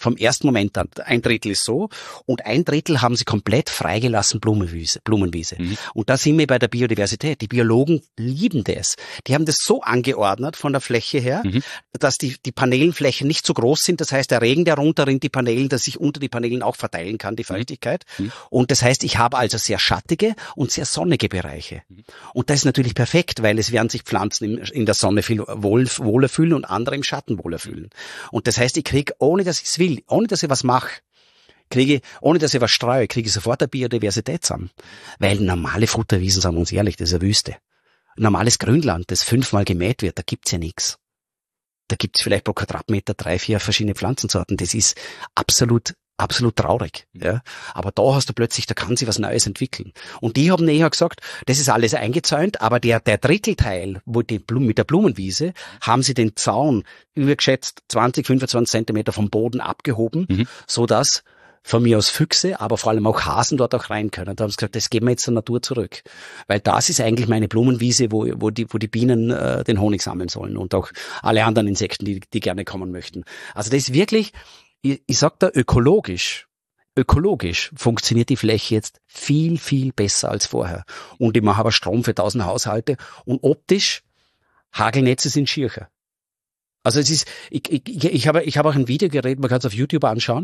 Vom ersten Moment an. Ein Drittel ist so und ein Drittel haben sie komplett freigelassen Blumenwiese. Blumenwiese. Mhm. Und da sind wir bei der Biodiversität. Die Biologen lieben das. Die haben das so angeordnet von der Fläche her, mhm. dass die, die Panelenflächen nicht so groß sind. Das heißt, der Regen, der runterrinnt, die Paneelen, dass sich unter die Paneelen auch verteilen kann, die Feuchtigkeit. Mhm. Und das heißt, ich habe also sehr schattige und sehr sonnige Bereiche. Mhm. Und das ist natürlich perfekt, weil es werden sich Pflanzen in der Sonne viel wohl, wohler fühlen und andere im Schatten wohler fühlen. Und das heißt, ich kriege, ohne dass ich es will, ohne dass ich was mache, kriege, ohne dass ich was streue, kriege ich sofort eine Biodiversität zusammen. Weil normale Futterwiesen, sagen wir uns ehrlich, das ist eine Wüste. Normales Grünland, das fünfmal gemäht wird, da gibt's ja nichts. Da gibt's vielleicht pro Quadratmeter drei, vier verschiedene Pflanzensorten. Das ist absolut, absolut traurig. Ja. Aber da hast du plötzlich, da kann sich was Neues entwickeln. Und die haben eher gesagt, das ist alles eingezäunt, aber der, der Drittelteil, wo die Blumen, mit der Blumenwiese, haben sie den Zaun übergeschätzt zwanzig, fünfundzwanzig Zentimeter vom Boden abgehoben, mhm. so dass von mir aus Füchse, aber vor allem auch Hasen dort auch rein können. Da haben sie gesagt, das geben wir jetzt der Natur zurück. Weil das ist eigentlich meine Blumenwiese, wo, wo die, wo die Bienen äh, den Honig sammeln sollen und auch alle anderen Insekten, die, die gerne kommen möchten. Also das ist wirklich, ich, ich sag da ökologisch, ökologisch funktioniert die Fläche jetzt viel, viel besser als vorher. Und ich mache aber Strom für tausend Haushalte und optisch, Hagelnetze sind schiercher. Also es ist, ich, ich, ich habe, ich habe auch ein Videogerät, man kann es auf YouTube anschauen.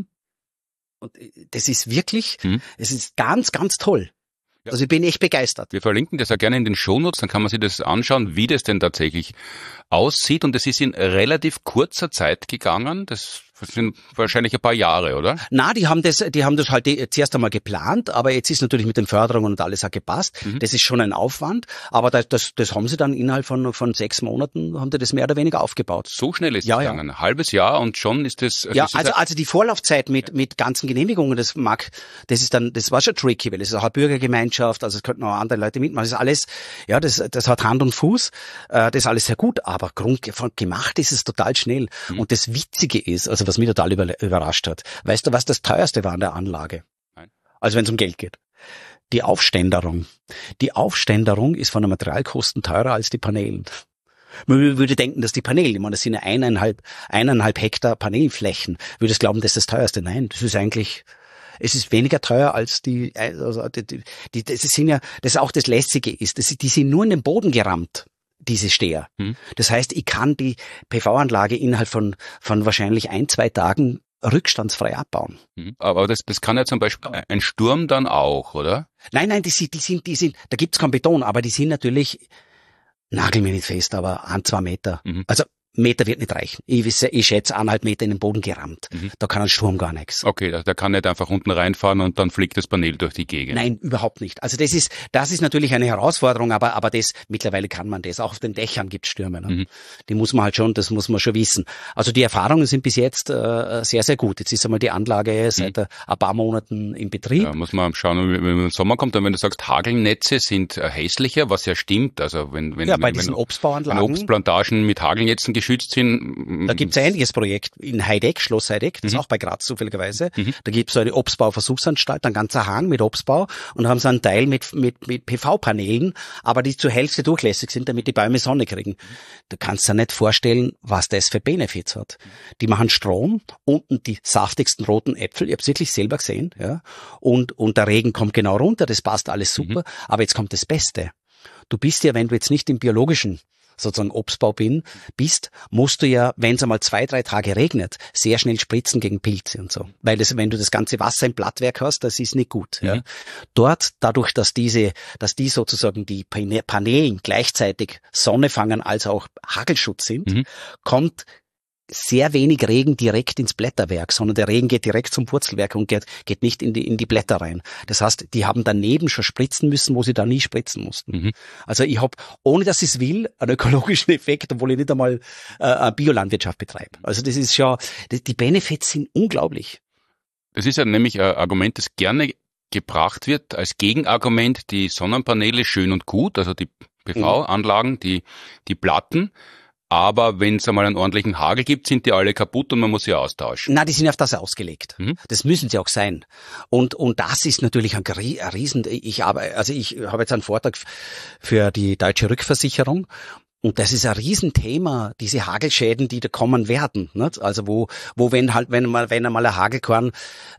Und das ist wirklich, hm. es ist ganz, ganz toll. Ja. Also ich bin echt begeistert. Wir verlinken das ja gerne in den Shownotes, dann kann man sich das anschauen, wie das denn tatsächlich aussieht. Und es ist in relativ kurzer Zeit gegangen. Das sind wahrscheinlich ein paar Jahre, oder? Na, die haben das, die haben das halt zuerst einmal geplant, aber jetzt ist natürlich mit den Förderungen und alles auch gepasst. Mhm. Das ist schon ein Aufwand, aber das, das, das haben sie dann innerhalb von, von sechs Monaten, haben die das mehr oder weniger aufgebaut. So schnell ist es ja, gegangen. Ja. Ein halbes Jahr und schon ist das... Ja, also, also die Vorlaufzeit mit, mit ganzen Genehmigungen, das mag, das ist dann, das war schon tricky, weil es ist auch eine Bürgergemeinschaft, also es könnten auch andere Leute mitmachen. Das ist alles, ja, das, das hat Hand und Fuß, äh, das ist alles sehr gut, aber Grund, gemacht ist es total schnell. Mhm. Und das Witzige ist, also was mich total über, überrascht hat, weißt du, was das teuerste war an der Anlage? Nein. Also wenn es um Geld geht. Die Aufständerung. Die Aufständerung ist von den Materialkosten teurer als die Paneelen. Man würde denken, dass die Paneele, ich meine, das sind ja eineinhalb, eineinhalb Hektar Paneelflächen, würde es glauben, das ist das teuerste. Nein, das ist eigentlich, es ist weniger teuer als die, also die, die, die das sind ja, das auch das Lässige ist, das, die sind nur in den Boden gerammt, diese Steher. Hm. Das heißt, ich kann die P V-Anlage innerhalb von, von wahrscheinlich ein, zwei Tagen rückstandsfrei abbauen. Hm. Aber das, das kann ja zum Beispiel ein Sturm dann auch, oder? Nein, nein, die sind, die sind, die sind, da gibt's keinen Beton, aber die sind natürlich, nagel mir nicht fest, aber ein, zwei Meter. Mhm. Also Meter wird nicht reichen. Ich, wisse, ich schätze eineinhalb Meter in den Boden gerammt. Mhm. Da kann ein Sturm gar nichts. Okay, der kann nicht einfach unten reinfahren und dann fliegt das Panel durch die Gegend. Nein, überhaupt nicht. Also das ist, das ist natürlich eine Herausforderung, aber, aber das, mittlerweile kann man das. Auch auf den Dächern gibt es Stürme. Ne? Mhm. Die muss man halt schon, das muss man schon wissen. Also die Erfahrungen sind bis jetzt äh, sehr, sehr gut. Jetzt ist einmal die Anlage seit mhm. ein paar Monaten in Betrieb. Ja, muss man schauen, wenn man im Sommer kommt, und wenn du sagst, Hagelnetze sind äh, hässlicher, was ja stimmt. Also wenn, wenn, ja, bei wenn, diesen wenn, Obstbauanlagen. Wenn Obstplantagen mit Hagelnetzen geschützt sind. Da gibt's ein ähnliches Projekt in Heideck, Schloss Heideck, das mhm. ist auch bei Graz zufälligerweise. Mhm. Da gibt's so eine Obstbauversuchsanstalt, ein ganzer Hang mit Obstbau und haben so einen Teil mit, mit, mit P V-Paneelen, aber die zur Hälfte durchlässig sind, damit die Bäume Sonne kriegen. Du kannst dir nicht vorstellen, was das für Benefits hat. Die machen Strom, unten die saftigsten roten Äpfel, ich habe es wirklich selber gesehen, ja, und, und der Regen kommt genau runter, das passt alles super, mhm. aber jetzt kommt das Beste. Du bist ja, wenn du jetzt nicht im biologischen sozusagen Obstbau bin, bist, musst du ja, wenn es einmal zwei, drei Tage regnet, sehr schnell spritzen gegen Pilze und so. Weil das, wenn du das ganze Wasser im Blattwerk hast, das ist nicht gut. Mhm. Ja. Dort, dadurch, dass diese, dass die sozusagen die Paneelen gleichzeitig Sonne fangen als auch Hagelschutz sind, mhm. kommt sehr wenig Regen direkt ins Blätterwerk, sondern der Regen geht direkt zum Wurzelwerk und geht, geht nicht in die, in die Blätter rein. Das heißt, die haben daneben schon spritzen müssen, wo sie da nie spritzen mussten. Mhm. Also ich habe, ohne dass ich es will, einen ökologischen Effekt, obwohl ich nicht einmal äh, eine Biolandwirtschaft betreibe. Also das ist ja, die, die Benefits sind unglaublich. Das ist ja nämlich ein Argument, das gerne gebracht wird als Gegenargument, die Sonnenpaneele schön und gut, also die P V-Anlagen, mhm. die, die Platten. Aber wenn es einmal einen ordentlichen Hagel gibt, sind die alle kaputt und man muss sie austauschen. Na, die sind auf das ausgelegt. Mhm. Das müssen sie auch sein. Und und das ist natürlich ein, ein Riesen. Ich habe also ich habe jetzt einen Vortrag für die Deutsche Rückversicherung Und das ist ein Riesenthema, diese Hagelschäden, die da kommen werden. Nicht? Also wo, wo wenn halt, wenn mal, wenn einmal ein Hagelkorn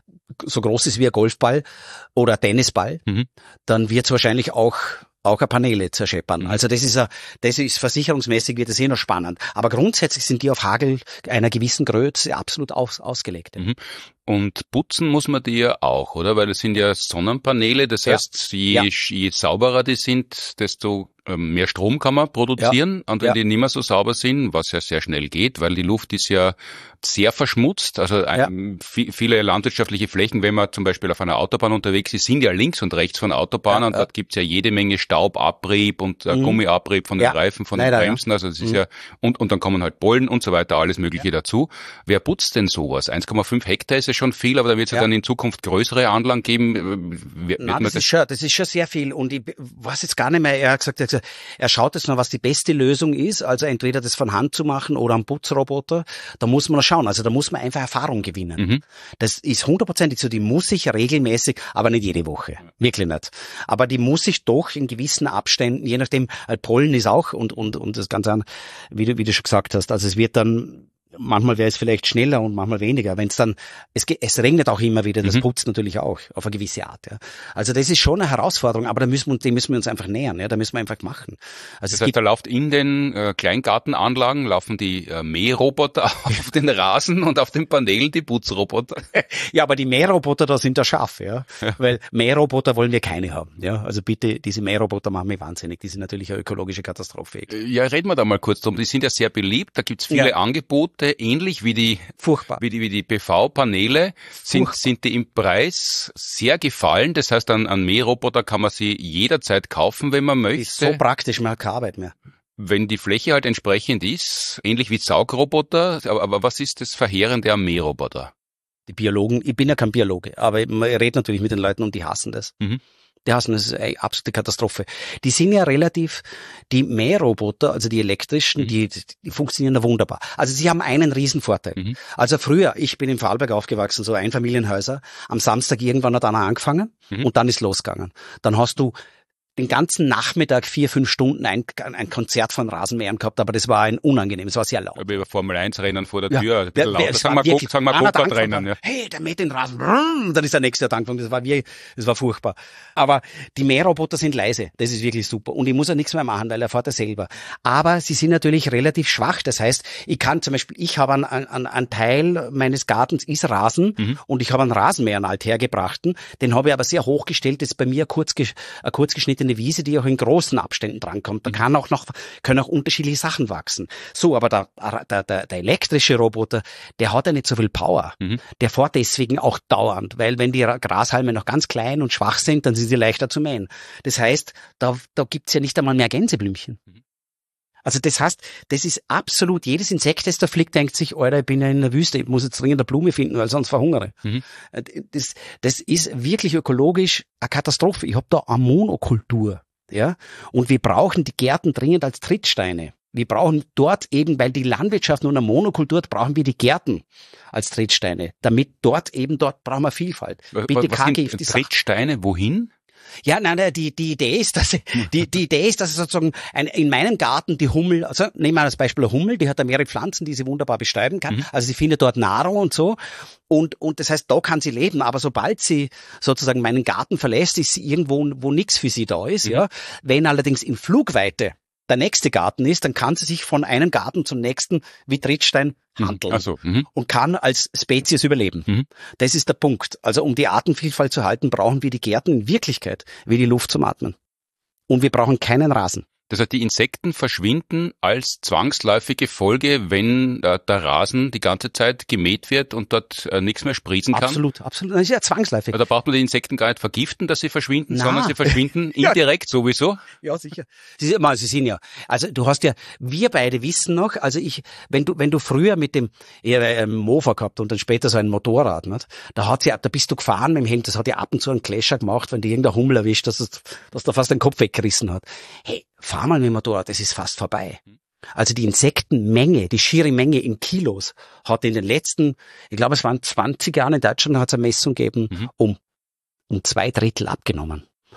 so groß ist wie ein Golfball oder ein Tennisball, mhm. dann wird es wahrscheinlich auch auch Paneele zerscheppern. Mhm. Also das ist a, das ist versicherungsmäßig wird das eh noch spannend. Aber grundsätzlich sind die auf Hagel einer gewissen Größe absolut aus, ausgelegt. Mhm. Und putzen muss man die ja auch, oder? Weil das sind ja Sonnenpaneele, das ja. heißt, je, ja. je sauberer die sind, desto mehr Strom kann man produzieren. Ja. Und wenn ja. die nicht mehr so sauber sind, was ja sehr schnell geht, weil die Luft ist ja sehr verschmutzt. Also ja. ein, viele landwirtschaftliche Flächen, wenn man zum Beispiel auf einer Autobahn unterwegs ist, sind ja links und rechts von Autobahnen ja, und ja. dort gibt's ja jede Menge Staubabrieb und äh, mhm. Gummiabrieb von den ja. Reifen, von Leider, den Bremsen. Also das ist mhm. ja und und dann kommen halt Pollen und so weiter, alles Mögliche ja. dazu. Wer putzt denn sowas? eins Komma fünf Hektar ist ja schon viel, aber da wird es ja. ja dann in Zukunft größere Anlagen geben. Wird, Nein, das, das ist schon, das ist schon sehr viel. Und ich weiß jetzt gar nicht mehr, er hat gesagt, er, hat gesagt, er schaut jetzt noch, was die beste Lösung ist, also entweder das von Hand zu machen oder am Putzroboter. Da muss man noch schauen. Also da muss man einfach Erfahrung gewinnen. Mhm. Das ist hundertprozentig so, die muss ich regelmäßig, aber nicht jede Woche. Wirklich nicht. Aber die muss ich doch in gewissen Abständen, je nachdem, Pollen ist auch und, und, und das Ganze, wie du, wie du schon gesagt hast. Also es wird dann, manchmal wäre es vielleicht schneller und manchmal weniger. Wenn es dann, es, es regnet auch immer wieder, das mhm. putzt natürlich auch auf eine gewisse Art. Ja. Also das ist schon eine Herausforderung, aber da müssen wir, dem müssen wir uns einfach nähern. Ja, da müssen wir einfach machen. Also das heißt, da läuft in den äh, Kleingartenanlagen laufen die äh, Mähroboter auf den Rasen und auf den Paneelen die Putzroboter. Ja, aber die Mähroboter, da sind da scharf, ja, ja. Weil Mähroboter wollen wir keine haben. Ja, also bitte, diese Mähroboter machen mich wahnsinnig. Die sind natürlich eine ökologische Katastrophe. Ja, reden wir da mal kurz drum. Die sind ja sehr beliebt. Da gibt's viele ja. Angebote. Ähnlich wie die, Furchtbar. wie die, wie die P V-Paneele sind, sind die im Preis sehr gefallen. Das heißt, an, an Mähroboter kann man sie jederzeit kaufen, wenn man möchte. Ist so praktisch, man hat keine Arbeit mehr. Wenn die Fläche halt entsprechend ist, ähnlich wie Saugroboter, aber, aber was ist das Verheerende am Mähroboter? Die Biologen, ich bin ja kein Biologe, aber man redet natürlich mit den Leuten und die hassen das. Mhm. Die hassen das, ist eine absolute Katastrophe. Die sind ja relativ, die Mähroboter, also die elektrischen, mhm. die, die funktionieren ja wunderbar. Also sie haben einen riesen Vorteil. Mhm. Also früher, ich bin in Vorarlberg aufgewachsen, so Einfamilienhäuser, am Samstag irgendwann hat einer angefangen mhm. und dann ist losgegangen. Dann hast du den ganzen Nachmittag vier, fünf Stunden ein, ein Konzert von Rasenmähern gehabt, aber das war ein unangenehm, es war sehr laut. Aber über Formel eins Rennen vor der Tür, ja, ein bisschen lauter, sagen wir, sagen wir Go-Kart-Rennen. Ja. Hey, der mäht den Rasen, brrr, dann ist der nächste Tag angefangen, das war wie, das war furchtbar. Aber die Mähroboter sind leise, das ist wirklich super und ich muss ja nichts mehr machen, weil er fährt ja selber. Aber sie sind natürlich relativ schwach, das heißt, ich kann zum Beispiel, ich habe einen, einen, einen Teil meines Gartens ist Rasen mhm. und ich habe einen Rasenmäher, einen althergebrachten, den habe ich aber sehr hochgestellt, das ist bei mir kurz, eine kurz geschnittene Wiese, die auch in großen Abständen drankommt. Da kann auch noch, können auch unterschiedliche Sachen wachsen. So, aber der, der, der, der elektrische Roboter, der hat ja nicht so viel Power. Mhm. Der fährt deswegen auch dauernd, weil wenn die Grashalme noch ganz klein und schwach sind, dann sind sie leichter zu mähen. Das heißt, da, da gibt's ja nicht einmal mehr Gänseblümchen. Mhm. Also das heißt, das ist absolut, jedes Insekt, das da fliegt, denkt sich, Alter, ich bin ja in der Wüste, ich muss jetzt dringend eine Blume finden, weil sonst verhungere. Mhm. Das, das ist wirklich ökologisch eine Katastrophe. Ich habe da eine Monokultur. Ja, und wir brauchen die Gärten dringend als Trittsteine. Wir brauchen dort eben, weil die Landwirtschaft nur eine Monokultur hat, brauchen wir die Gärten als Trittsteine. Damit dort eben, dort brauchen wir Vielfalt. Bitte was sind Trittsteine, wohin? Ja, nein, nein, die, die Idee ist, dass, die, die Idee ist, dass sozusagen ein, in meinem Garten die Hummel, also nehmen wir als Beispiel eine Hummel, die hat da mehrere Pflanzen, die sie wunderbar bestäuben kann. Mhm. Also sie findet dort Nahrung und so. Und, und das heißt, da kann sie leben. Aber sobald sie sozusagen meinen Garten verlässt, ist sie irgendwo, wo nichts für sie da ist, mhm. ja. Wenn allerdings in Flugweite der nächste Garten ist, dann kann sie sich von einem Garten zum nächsten wie Trittstein handeln. Ach so, mhm. Und kann als Spezies überleben. Mhm. Das ist der Punkt. Also um die Artenvielfalt zu halten, brauchen wir die Gärten in Wirklichkeit wie die Luft zum Atmen. Und wir brauchen keinen Rasen. Das heißt, die Insekten verschwinden als zwangsläufige Folge, wenn äh, der Rasen die ganze Zeit gemäht wird und dort äh, nichts mehr sprießen kann? Absolut, absolut. Das ist ja zwangsläufig. Da braucht man die Insekten gar nicht vergiften, dass sie verschwinden, Na. sondern sie verschwinden indirekt ja. sowieso? Ja, sicher. Sie, sie sind ja, also du hast ja, wir beide wissen noch, also ich, wenn du wenn du früher mit dem eher ein Mofa gehabt und dann später so ein Motorrad, nicht? Da hat ja, da bist du gefahren mit dem Helm, das hat ja ab und zu einen Clasher gemacht, wenn dir irgendein Hummel erwischt, dass es, dass der fast den Kopf weggerissen hat. Hey, fahr mal mit dem Motorrad, das ist fast vorbei. Also die Insektenmenge, die schiere Menge in Kilos hat in den letzten, ich glaube es waren zwanzig Jahren in Deutschland, hat es eine Messung gegeben, mhm. um um zwei Drittel abgenommen.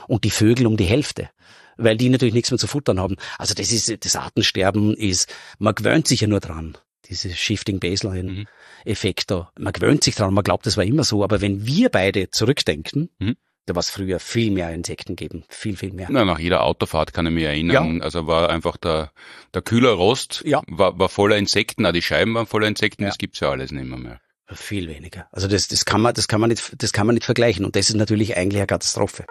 und die Vögel um die Hälfte, weil die natürlich nichts mehr zu futtern haben. Also das ist, das Artensterben ist, man gewöhnt sich ja nur dran. Diese Shifting Baseline Effekt da. Man gewöhnt sich dran, man glaubt, das war immer so. Aber wenn wir beide zurückdenken, mhm. da war es früher viel mehr Insekten geben. Viel, viel mehr. Na, nach jeder Autofahrt kann ich mich erinnern. Ja. Also war einfach der, der Kühlerrost ja. war, war voller Insekten, auch die Scheiben waren voller Insekten. Ja. Das gibt's ja alles nicht mehr, mehr. Viel weniger. Also das, das kann man, das kann man nicht, das kann man nicht vergleichen. Und das ist natürlich eigentlich eine Katastrophe.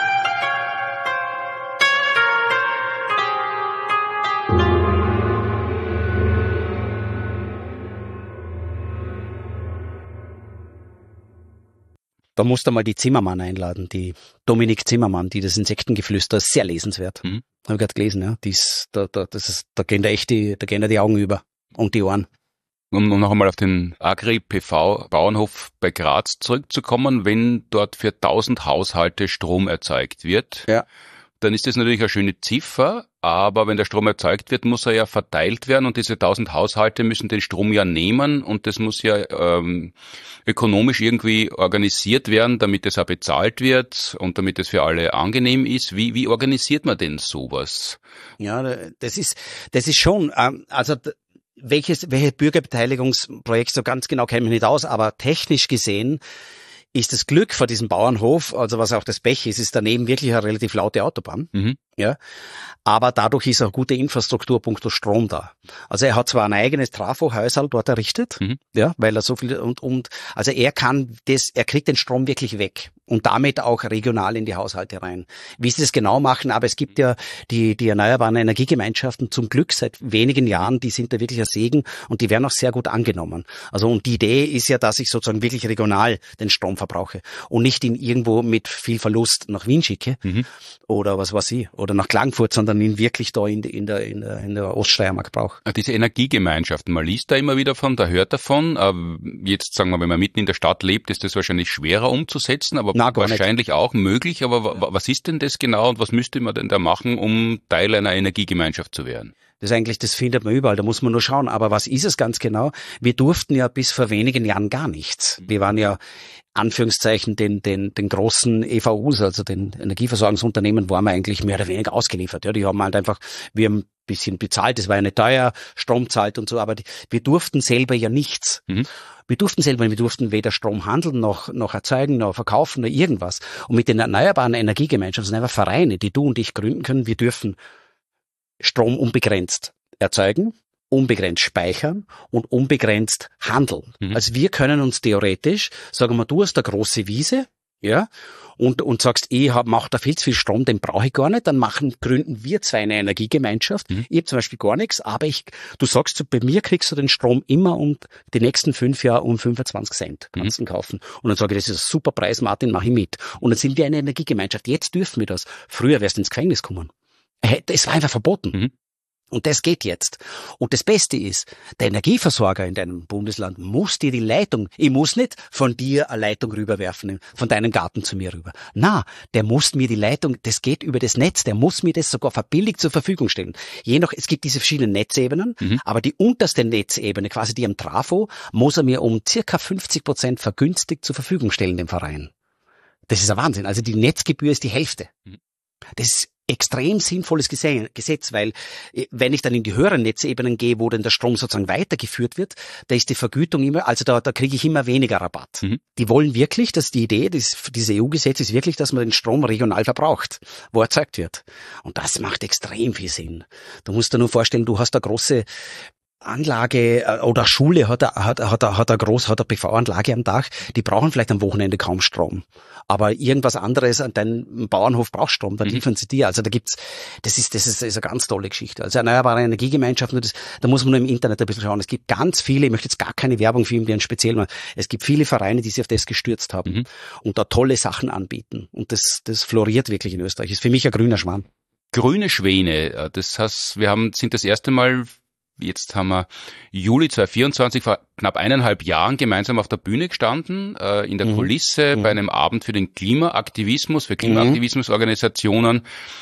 Da musst du mal die Zimmermann einladen, die Dominik Zimmermann, die das Insektengeflüster, ist sehr lesenswert. Mhm. Habe ich gerade gelesen, ja. Die ist, da, da, das ist, da gehen da echt die, da gehen da die Augen über und die Ohren. Um, um noch einmal auf den Agri-P V-Bauernhof bei Graz zurückzukommen, wenn dort für tausend Haushalte Strom erzeugt wird, ja. dann ist das natürlich eine schöne Ziffer, aber wenn der Strom erzeugt wird, muss er ja verteilt werden und diese tausend Haushalte müssen den Strom ja nehmen und das muss ja ähm, ökonomisch irgendwie organisiert werden, damit es auch bezahlt wird und damit es für alle angenehm ist. Wie, wie organisiert man denn sowas? Ja, das ist, das ist schon, also welches, welche Bürgerbeteiligungsprojekt, so ganz genau kenne ich mich nicht aus, aber technisch gesehen ist das Glück vor diesem Bauernhof, also was auch das Pech ist, ist daneben wirklich eine relativ laute Autobahn. Mhm. Ja. Aber dadurch ist auch gute Infrastruktur punkto Strom da. Also er hat zwar ein eigenes Trafo-Häusl dort errichtet, mhm. ja, weil er so viel und, und, also er kann das, er kriegt den Strom wirklich weg und damit auch regional in die Haushalte rein. Wie sie das genau machen, aber es gibt ja die, die erneuerbaren Energiegemeinschaften zum Glück seit wenigen Jahren, die sind da wirklich ein Segen und die werden auch sehr gut angenommen. Also und die Idee ist ja, dass ich sozusagen wirklich regional den Strom verbrauche und nicht ihn irgendwo mit viel Verlust nach Wien schicke mhm. oder was weiß ich, oder nach Klagenfurt, sondern ihn wirklich da in, in der, in der, in der Oststeiermark brauche. Diese Energiegemeinschaften, man liest da immer wieder von, da hört davon, jetzt sagen wir, wenn man mitten in der Stadt lebt, ist das wahrscheinlich schwerer umzusetzen, aber Na, wahrscheinlich nicht. Auch möglich, aber ja. was ist denn das genau und was müsste man denn da machen, um Teil einer Energiegemeinschaft zu werden? Das ist eigentlich, das findet man überall, da muss man nur schauen. Aber was ist es ganz genau? Wir durften ja bis vor wenigen Jahren gar nichts. Wir waren ja, Anführungszeichen, den, den, den großen E V Us, also den Energieversorgungsunternehmen, waren wir eigentlich mehr oder weniger ausgeliefert. Ja, die haben halt einfach, wir haben ein bisschen bezahlt, das war ja nicht teuer, Strom zahlt und so, aber die, wir durften selber ja nichts. Mhm. Wir durften selber, wir durften weder Strom handeln, noch, noch erzeugen, noch verkaufen, noch irgendwas. Und mit den erneuerbaren Energiegemeinschaften sind einfach Vereine, die du und ich gründen können. Wir dürfen Strom unbegrenzt erzeugen, unbegrenzt speichern und unbegrenzt handeln. Mhm. Also wir können uns theoretisch, sagen wir, du hast eine große Wiese, ja, und, und sagst, ich hab, mach da viel zu viel Strom, den brauche ich gar nicht, dann machen, gründen wir zwei eine Energiegemeinschaft. Mhm. Ich habe zum Beispiel gar nichts, aber ich, du sagst, bei mir kriegst du den Strom immer um die nächsten fünf Jahre um fünfundzwanzig Cent, kannst du mhm. kaufen. Und dann sage ich, das ist ein super Preis, Martin, mach ich mit. Und dann sind wir eine Energiegemeinschaft. Jetzt dürfen wir das. Früher wärst du ins Gefängnis gekommen. Es war einfach verboten. Mhm. Und das geht jetzt. Und das Beste ist, der Energieversorger in deinem Bundesland muss dir die Leitung, ich muss nicht von dir eine Leitung rüberwerfen, von deinem Garten zu mir rüber. Na, der muss mir die Leitung, das geht über das Netz, der muss mir das sogar verbilligt zur Verfügung stellen. Je nach, es gibt diese verschiedenen Netzebenen, mhm. aber die unterste Netzebene, quasi die am Trafo, muss er mir um circa fünfzig Prozent vergünstigt zur Verfügung stellen, dem Verein. Das ist ein Wahnsinn. Also die Netzgebühr ist die Hälfte. Mhm. Das ist extrem sinnvolles Gesetz, weil wenn ich dann in die höheren Netzebenen gehe, wo dann der Strom sozusagen weitergeführt wird, da ist die Vergütung immer, also da, da kriege ich immer weniger Rabatt. Mhm. Die wollen wirklich, dass die Idee, das, dieses E U-Gesetz ist wirklich, dass man den Strom regional verbraucht, wo erzeugt wird. Und das macht extrem viel Sinn. Du musst dir nur vorstellen, du hast eine große Anlage oder Schule hat er, hat, hat, hat er groß, hat eine P V-Anlage am Dach, die brauchen vielleicht am Wochenende kaum Strom. Aber irgendwas anderes an deinem Bauernhof braucht Strom, dann liefern sie dir. Also da gibt's, das ist, das ist, das ist eine ganz tolle Geschichte. Also erneuerbare Energiegemeinschaften, das, da muss man nur im Internet ein bisschen schauen. Es gibt ganz viele, ich möchte jetzt gar keine Werbung für ihn, die speziell machen. Es gibt viele Vereine, die sich auf das gestürzt haben mhm. und da tolle Sachen anbieten. Und das, das floriert wirklich in Österreich. Ist für mich ein grüner Schwan. Grüne Schwäne, das heißt, wir haben, sind das erste Mal, jetzt haben wir Juli zweitausendvierundzwanzig, vor knapp eineinhalb Jahren gemeinsam auf der Bühne gestanden, äh, in der mhm. Kulisse, mhm. bei einem Abend für den Klimaaktivismus, für Klimaaktivismusorganisationen,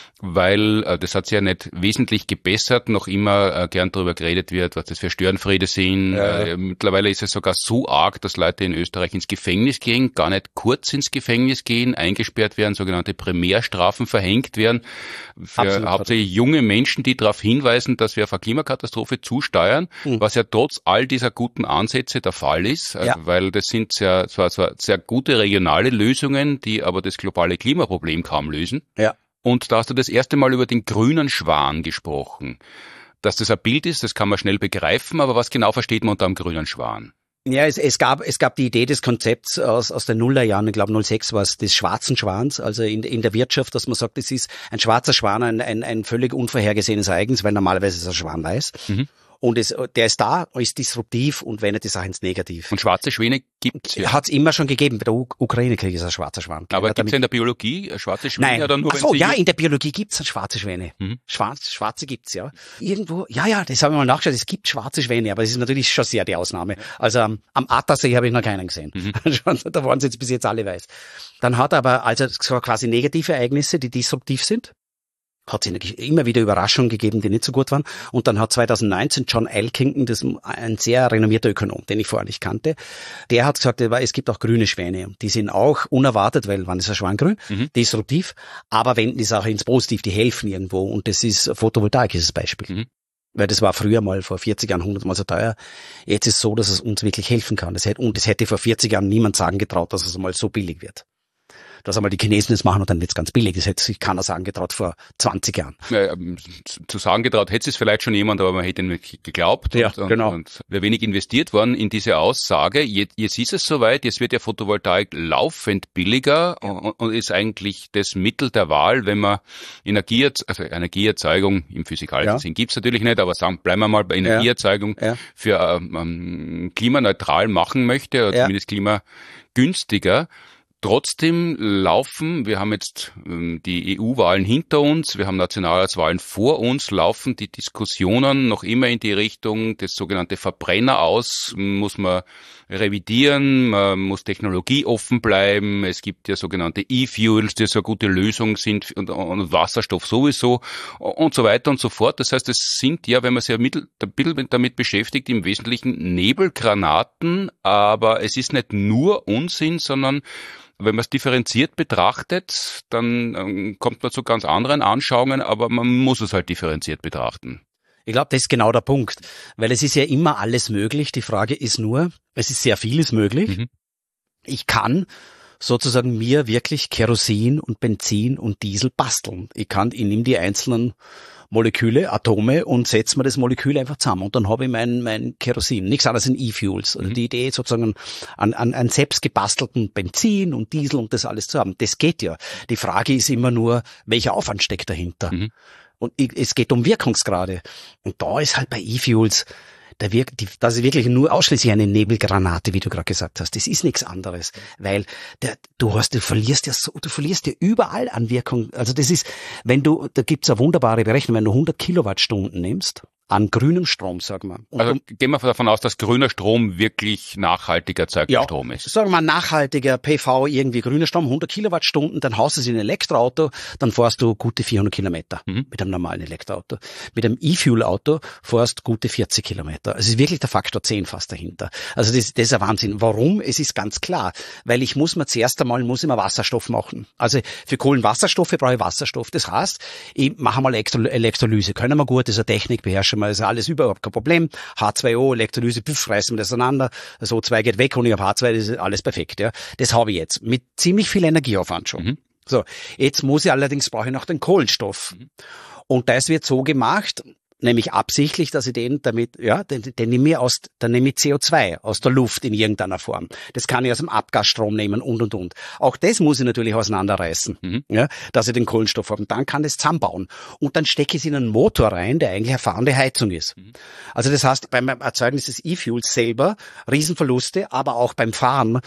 weil äh, das hat sich ja nicht wesentlich gebessert, noch immer äh, gern darüber geredet wird, was das für Störenfriede sind. Ja. Äh, mittlerweile ist es sogar so arg, dass Leute in Österreich ins Gefängnis gehen, gar nicht kurz ins Gefängnis gehen, eingesperrt werden, sogenannte Primärstrafen verhängt werden, für Absolut. hauptsächlich junge Menschen, die darauf hinweisen, dass wir auf eine Klimakatastrophe zusteuern, mhm. was ja trotz all dieser guten Ansätze der Fall ist, ja. weil das sind sehr, zwar, zwar sehr gute regionale Lösungen, die aber das globale Klimaproblem kaum lösen. Ja. Und da hast du das erste Mal über den grünen Schwan gesprochen. Dass das ein Bild ist, das kann man schnell begreifen, aber was genau versteht man unter einem grünen Schwan? Ja, es, es gab es gab die Idee des Konzepts aus aus den Nullerjahren, ich glaube null sechs war es, des schwarzen Schwans, also in in der Wirtschaft, dass man sagt, es ist ein schwarzer Schwan, ein ein, ein völlig unvorhergesehenes Ereignis, weil normalerweise ist ein Schwan weiß. Mhm. Und es, der ist da, ist disruptiv und wendet die Sache ins Negativ. Und schwarze Schwäne gibt's ja. Hat's immer schon gegeben. Bei der U- Ukraine-Krieg ist ein schwarzer Schwan. Aber gibt's ja in der Biologie schwarze Schwäne? Nein. Oder nur, Ach so, ja, in der Biologie gibt's schwarze Schwäne. Mhm. Schwarz, schwarze gibt's, ja. Irgendwo, ja, ja, das haben wir mal nachgeschaut, es gibt schwarze Schwäne, aber es ist natürlich schon sehr die Ausnahme. Also am, am Attersee habe ich noch keinen gesehen. Mhm. Da waren sie jetzt bis jetzt alle weiß. Dann hat er aber also quasi negative Ereignisse, die disruptiv sind. Hat es immer wieder Überraschungen gegeben, die nicht so gut waren. Und dann hat zwanzig neunzehn John Elkington, das ist ein sehr renommierter Ökonom, den ich vorher nicht kannte, der hat gesagt, es gibt auch grüne Schwäne. Die sind auch unerwartet, weil wann ist ein Schwan grün? Mhm. Disruptiv, aber wenden die Sache ins Positiv, die helfen irgendwo. Und das ist Photovoltaik, ist das Beispiel. Mhm. Weil das war früher mal vor vierzig Jahren hundertmal so teuer. Jetzt ist es so, dass es uns wirklich helfen kann. Das hätte, und es hätte vor vierzig Jahren niemand sagen getraut, dass es mal so billig wird. Dass einmal die Chinesen das machen und dann wird's ganz billig. Das hätte sich keiner sagen getraut vor zwanzig Jahren. Ja, zu sagen getraut hätte es vielleicht schon jemand, aber man hätte nicht geglaubt. Ja, und, genau. Und wäre wenig investiert worden in diese Aussage. Jetzt, jetzt ist es soweit, jetzt wird ja Photovoltaik laufend billiger ja. und, und ist eigentlich das Mittel der Wahl, wenn man Energie, also Energieerzeugung im physikalischen ja. Sinn gibt's natürlich nicht, aber sagen, bleiben wir mal bei Energieerzeugung ja. Ja. für ähm, klimaneutral machen möchte, oder ja. zumindest klimagünstiger. Trotzdem laufen, wir haben jetzt ähm, die E U-Wahlen hinter uns, wir haben Nationalratswahlen vor uns, laufen die Diskussionen noch immer in die Richtung, das sogenannte Verbrenner aus, muss man revidieren, man muss technologieoffen bleiben, es gibt ja sogenannte E-Fuels, die so eine gute Lösung sind und, und Wasserstoff sowieso und so weiter und so fort. Das heißt, es sind ja, wenn man sich ein bisschen damit beschäftigt, im Wesentlichen Nebelgranaten, aber es ist nicht nur Unsinn, sondern wenn man es differenziert betrachtet, dann ähm, kommt man zu ganz anderen Anschauungen, aber man muss es halt differenziert betrachten. Ich glaube, das ist genau der Punkt, weil es ist ja immer alles möglich. Die Frage ist nur, es ist sehr vieles möglich. Mhm. Ich kann sozusagen mir wirklich Kerosin und Benzin und Diesel basteln. Ich kann, ich nehme die einzelnen Moleküle, Atome und setze mir das Molekül einfach zusammen und dann habe ich mein, mein Kerosin. Nichts anderes in E-Fuels. Also mhm. die Idee sozusagen an, an, an selbst gebastelten Benzin und Diesel und das alles zu haben. Das geht ja. Die Frage ist immer nur, welcher Aufwand steckt dahinter? Mhm. Und ich, es geht um Wirkungsgrade. Und da ist halt bei E-Fuels, da wirkt, die, das ist wirklich nur ausschließlich eine Nebelgranate, wie du gerade gesagt hast. Das ist nichts anderes, weil der, du hast, du verlierst ja so, du verlierst ja überall an Wirkung. Also das ist, wenn du, da gibt's eine wunderbare Berechnung, wenn du hundert Kilowattstunden nimmst, an grünem Strom, sagen wir. Und also um, gehen wir davon aus, dass grüner Strom wirklich nachhaltig erzeugter ja, Strom ist. Sagen wir nachhaltiger P V, irgendwie grüner Strom, hundert Kilowattstunden, dann haust du es in ein Elektroauto, dann fährst du gute vierhundert Kilometer mhm. mit einem normalen Elektroauto. Mit einem E-Fuel-Auto fährst du gute vierzig Kilometer. Also ist wirklich der Faktor zehn fast dahinter. Also das, das ist ein Wahnsinn. Warum? Es ist ganz klar, weil ich muss mir zuerst einmal muss ich mal Wasserstoff machen. Also für Kohlenwasserstoffe brauche ich Wasserstoff. Das heißt, ich mache mal Elektrolyse. Können wir gut, das ist eine Technik, beherrschen wir, ist alles überhaupt kein Problem. H zwei O, Elektrolyse, püff, reißen wir das auseinander. Das O zwei geht weg und ich habe H zwei, das ist alles perfekt. Ja, das habe ich jetzt mit ziemlich viel Energieaufwand schon. Mhm. So, jetzt muss ich allerdings, brauche ich noch den Kohlenstoff. Mhm. Und das wird so gemacht, nämlich absichtlich, dass ich den damit, ja, den, den nehme ich aus, dann nehme ich C O zwei aus der Luft in irgendeiner Form. Das kann ich aus dem Abgasstrom nehmen und, und, und. Auch das muss ich natürlich auseinanderreißen, mhm. ja, dass ich den Kohlenstoff habe. Und dann kann das zusammenbauen. Und dann stecke ich es in einen Motor rein, der eigentlich eine fahrende Heizung ist. Mhm. Also das heißt, beim Erzeugen des E-Fuels selber Riesenverluste, aber auch beim Fahren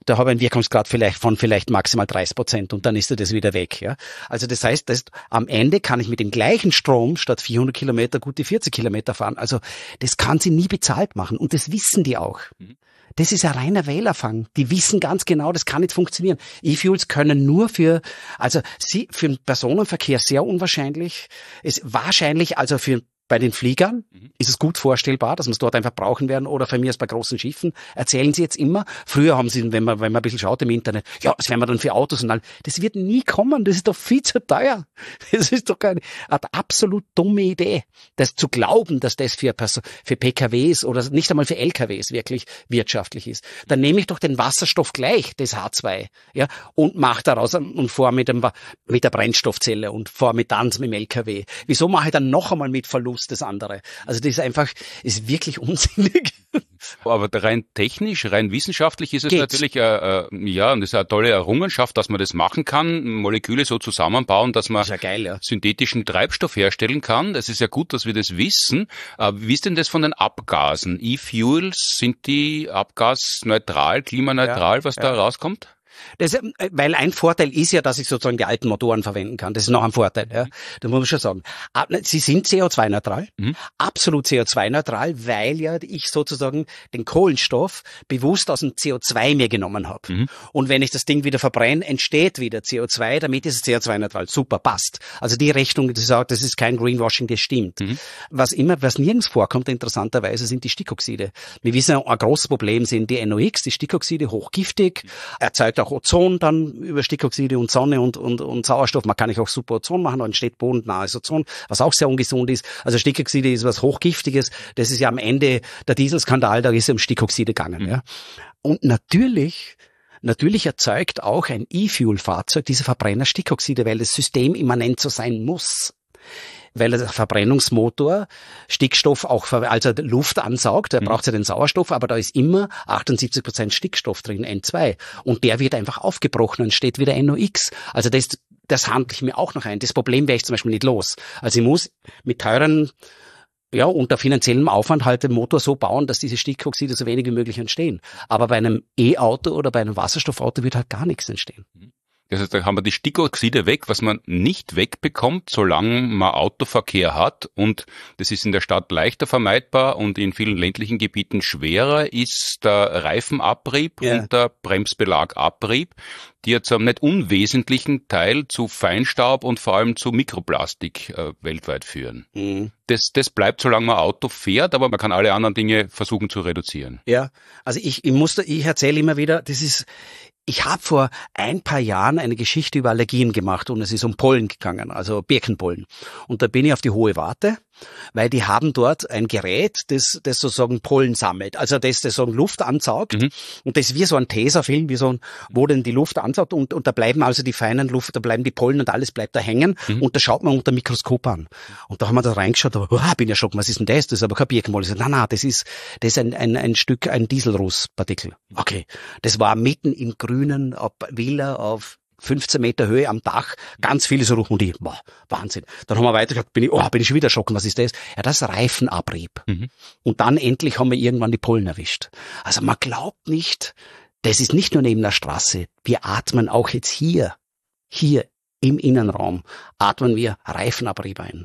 da habe ich einen Wirkungsgrad vielleicht von vielleicht maximal dreißig Prozent und dann ist das wieder weg. Ja. Also das heißt, das, am Ende kann ich mit dem gleichen Strom statt vierhundert Kilometer gute vierzig Kilometer fahren. Also das kann sie nie bezahlt machen und das wissen die auch. Mhm. Das ist ein reiner Wählerfang. Die wissen ganz genau, das kann nicht funktionieren. E-Fuels können nur für, also sie, für den Personenverkehr sehr unwahrscheinlich. Es wahrscheinlich, also für bei den Fliegern mhm. ist es gut vorstellbar, dass wir es dort einfach brauchen werden oder für mich als bei großen Schiffen. Erzählen sie jetzt immer. Früher haben sie, wenn man, wenn man ein bisschen schaut im Internet, ja, was werden wir dann für Autos und all. Das wird nie kommen. Das ist doch viel zu teuer. Das ist doch eine, eine absolut dumme Idee. Das zu glauben, dass das für, für P K Ws oder nicht einmal für L K Ws wirklich wirtschaftlich ist. Dann nehme ich doch den Wasserstoff gleich, das H zwei, ja, und mache daraus und fahre mit dem, mit der Brennstoffzelle und fahre mit dann mit dem L K W. Wieso mache ich dann noch einmal mit Verlust das andere? Also das ist einfach, ist wirklich unsinnig. Aber rein technisch, rein wissenschaftlich ist es Geht's. natürlich, äh, äh, ja, und das ist eine tolle Errungenschaft, dass man das machen kann, Moleküle so zusammenbauen, dass man ist ja geil, ja. synthetischen Treibstoff herstellen kann. Es ist ja gut, dass wir das wissen. Äh, wie ist denn das von den Abgasen? E-Fuels, sind die abgasneutral, klimaneutral, ja, was ja. da rauskommt? Das, weil ein Vorteil ist ja, dass ich sozusagen die alten Motoren verwenden kann. Das ist noch ein Vorteil, ja. Das muss man schon sagen. Sie sind C O zwei neutral, mhm. absolut C O zwei neutral, weil ja ich sozusagen den Kohlenstoff bewusst aus dem C O zwei mir genommen habe. Mhm. Und wenn ich das Ding wieder verbrenne, entsteht wieder C O zwei, damit ist es C O zwei neutral. Super, passt. Also die Rechnung, die sagt, das ist kein Greenwashing, das stimmt. Mhm. Was immer, was nirgends vorkommt, interessanterweise, sind die Stickoxide. Wir wissen, ein großes Problem sind die N O X, die Stickoxide, hochgiftig, erzeugt auch Ozon dann über Stickoxide und Sonne und, und, und Sauerstoff. Man kann auch super Ozon machen, dann entsteht bodennahes Ozon, was auch sehr ungesund ist. Also Stickoxide ist was Hochgiftiges. Das ist ja am Ende der Dieselskandal, da ist es um Stickoxide gegangen. Mhm. Ja. Und natürlich, natürlich erzeugt auch ein E-Fuel-Fahrzeug diese Verbrenner Stickoxide, weil das System immanent so sein muss. Weil der Verbrennungsmotor Stickstoff auch, also Luft ansaugt, der mhm. braucht ja den Sauerstoff, aber da ist immer achtundsiebzig Prozent Stickstoff drin, N zwei. Und der wird einfach aufgebrochen und steht wieder N O X. Also das, das handle ich mir auch noch ein. Das Problem wäre ich zum Beispiel nicht los. Also ich muss mit teuren, ja, unter finanziellem Aufwand halt den Motor so bauen, dass diese Stickoxide so wenig wie möglich entstehen. Aber bei einem E-Auto oder bei einem Wasserstoffauto wird halt gar nichts entstehen. Das heißt, da haben wir die Stickoxide weg, was man nicht wegbekommt, solange man Autoverkehr hat. Und das ist in der Stadt leichter vermeidbar und in vielen ländlichen Gebieten schwerer, ist der Reifenabrieb ja. und der Bremsbelagabrieb, die ja zu einem nicht unwesentlichen Teil zu Feinstaub und vor allem zu Mikroplastik äh, weltweit führen. Mhm. Das, das bleibt, solange man Auto fährt, aber man kann alle anderen Dinge versuchen zu reduzieren. Ja, also ich, ich muss, da, ich erzähle immer wieder, das ist, ich habe vor ein paar Jahren eine Geschichte über Allergien gemacht und es ist um Pollen gegangen, also Birkenpollen. Und da bin ich auf die Hohe Warte, weil die haben dort ein Gerät, das, das sozusagen Pollen sammelt, also das, das sozusagen Luft ansaugt. Mhm. Und das ist wie so ein Tesafilm, wie so ein, wo denn die Luft ansaugt und, und da bleiben also die feinen Luft, da bleiben die Pollen und alles bleibt da hängen mhm. und da schaut man unter dem Mikroskop an. Und da haben wir da reingeschaut, aber oh, bin ja schon, was ist denn das? Das ist aber kein Birkenpollen. Ich sag, nein, nein, das ist, das ist ein, ein, ein Stück, ein Dieselrußpartikel. Okay. Das war mitten im grünen Villa auf fünfzehn Meter Höhe am Dach, ganz viele so rum und ich, boah, Wahnsinn. Dann haben wir weitergeschaut, bin ich, oh, bin ich schon wieder schocken, was ist das? Ja, das ist Reifenabrieb. Mhm. Und dann endlich haben wir irgendwann die Pollen erwischt. Also man glaubt nicht, das ist nicht nur neben der Straße, wir atmen auch jetzt hier, hier im Innenraum, atmen wir Reifenabrieb ein.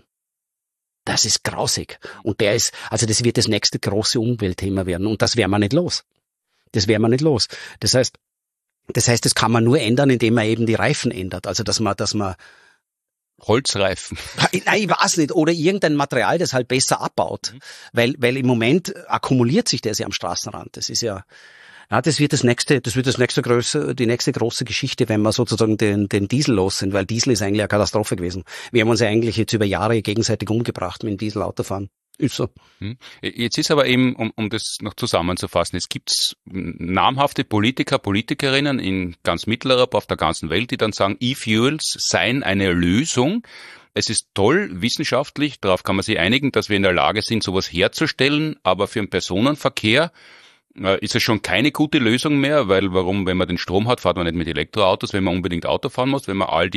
Das ist grausig. Und der ist, also das wird das nächste große Umweltthema werden und das werden wir nicht los. Das werden wir nicht los. Das heißt, Das heißt, das kann man nur ändern, indem man eben die Reifen ändert. Also, dass man, dass man Holzreifen. Nein, ich weiß nicht. Oder irgendein Material, das halt besser abbaut. Mhm. Weil, weil im Moment akkumuliert sich das ja am Straßenrand. Das ist ja, ja, das wird das nächste, das wird das nächste große, die nächste große Geschichte, wenn wir sozusagen den, den Diesel los sind. Weil Diesel ist eigentlich eine Katastrophe gewesen. Wir haben uns ja eigentlich jetzt über Jahre gegenseitig umgebracht mit dem Dieselautofahren. Ist so. Jetzt ist aber eben, um, um das noch zusammenzufassen, es gibt namhafte Politiker, Politikerinnen in ganz Mitteleuropa, auf der ganzen Welt, die dann sagen, E-Fuels seien eine Lösung. Es ist toll, wissenschaftlich, darauf kann man sich einigen, dass wir in der Lage sind, sowas herzustellen, aber für den Personenverkehr äh, ist es schon keine gute Lösung mehr, weil warum, wenn man den Strom hat, fährt man nicht mit Elektroautos, wenn man unbedingt Auto fahren muss, wenn man all diese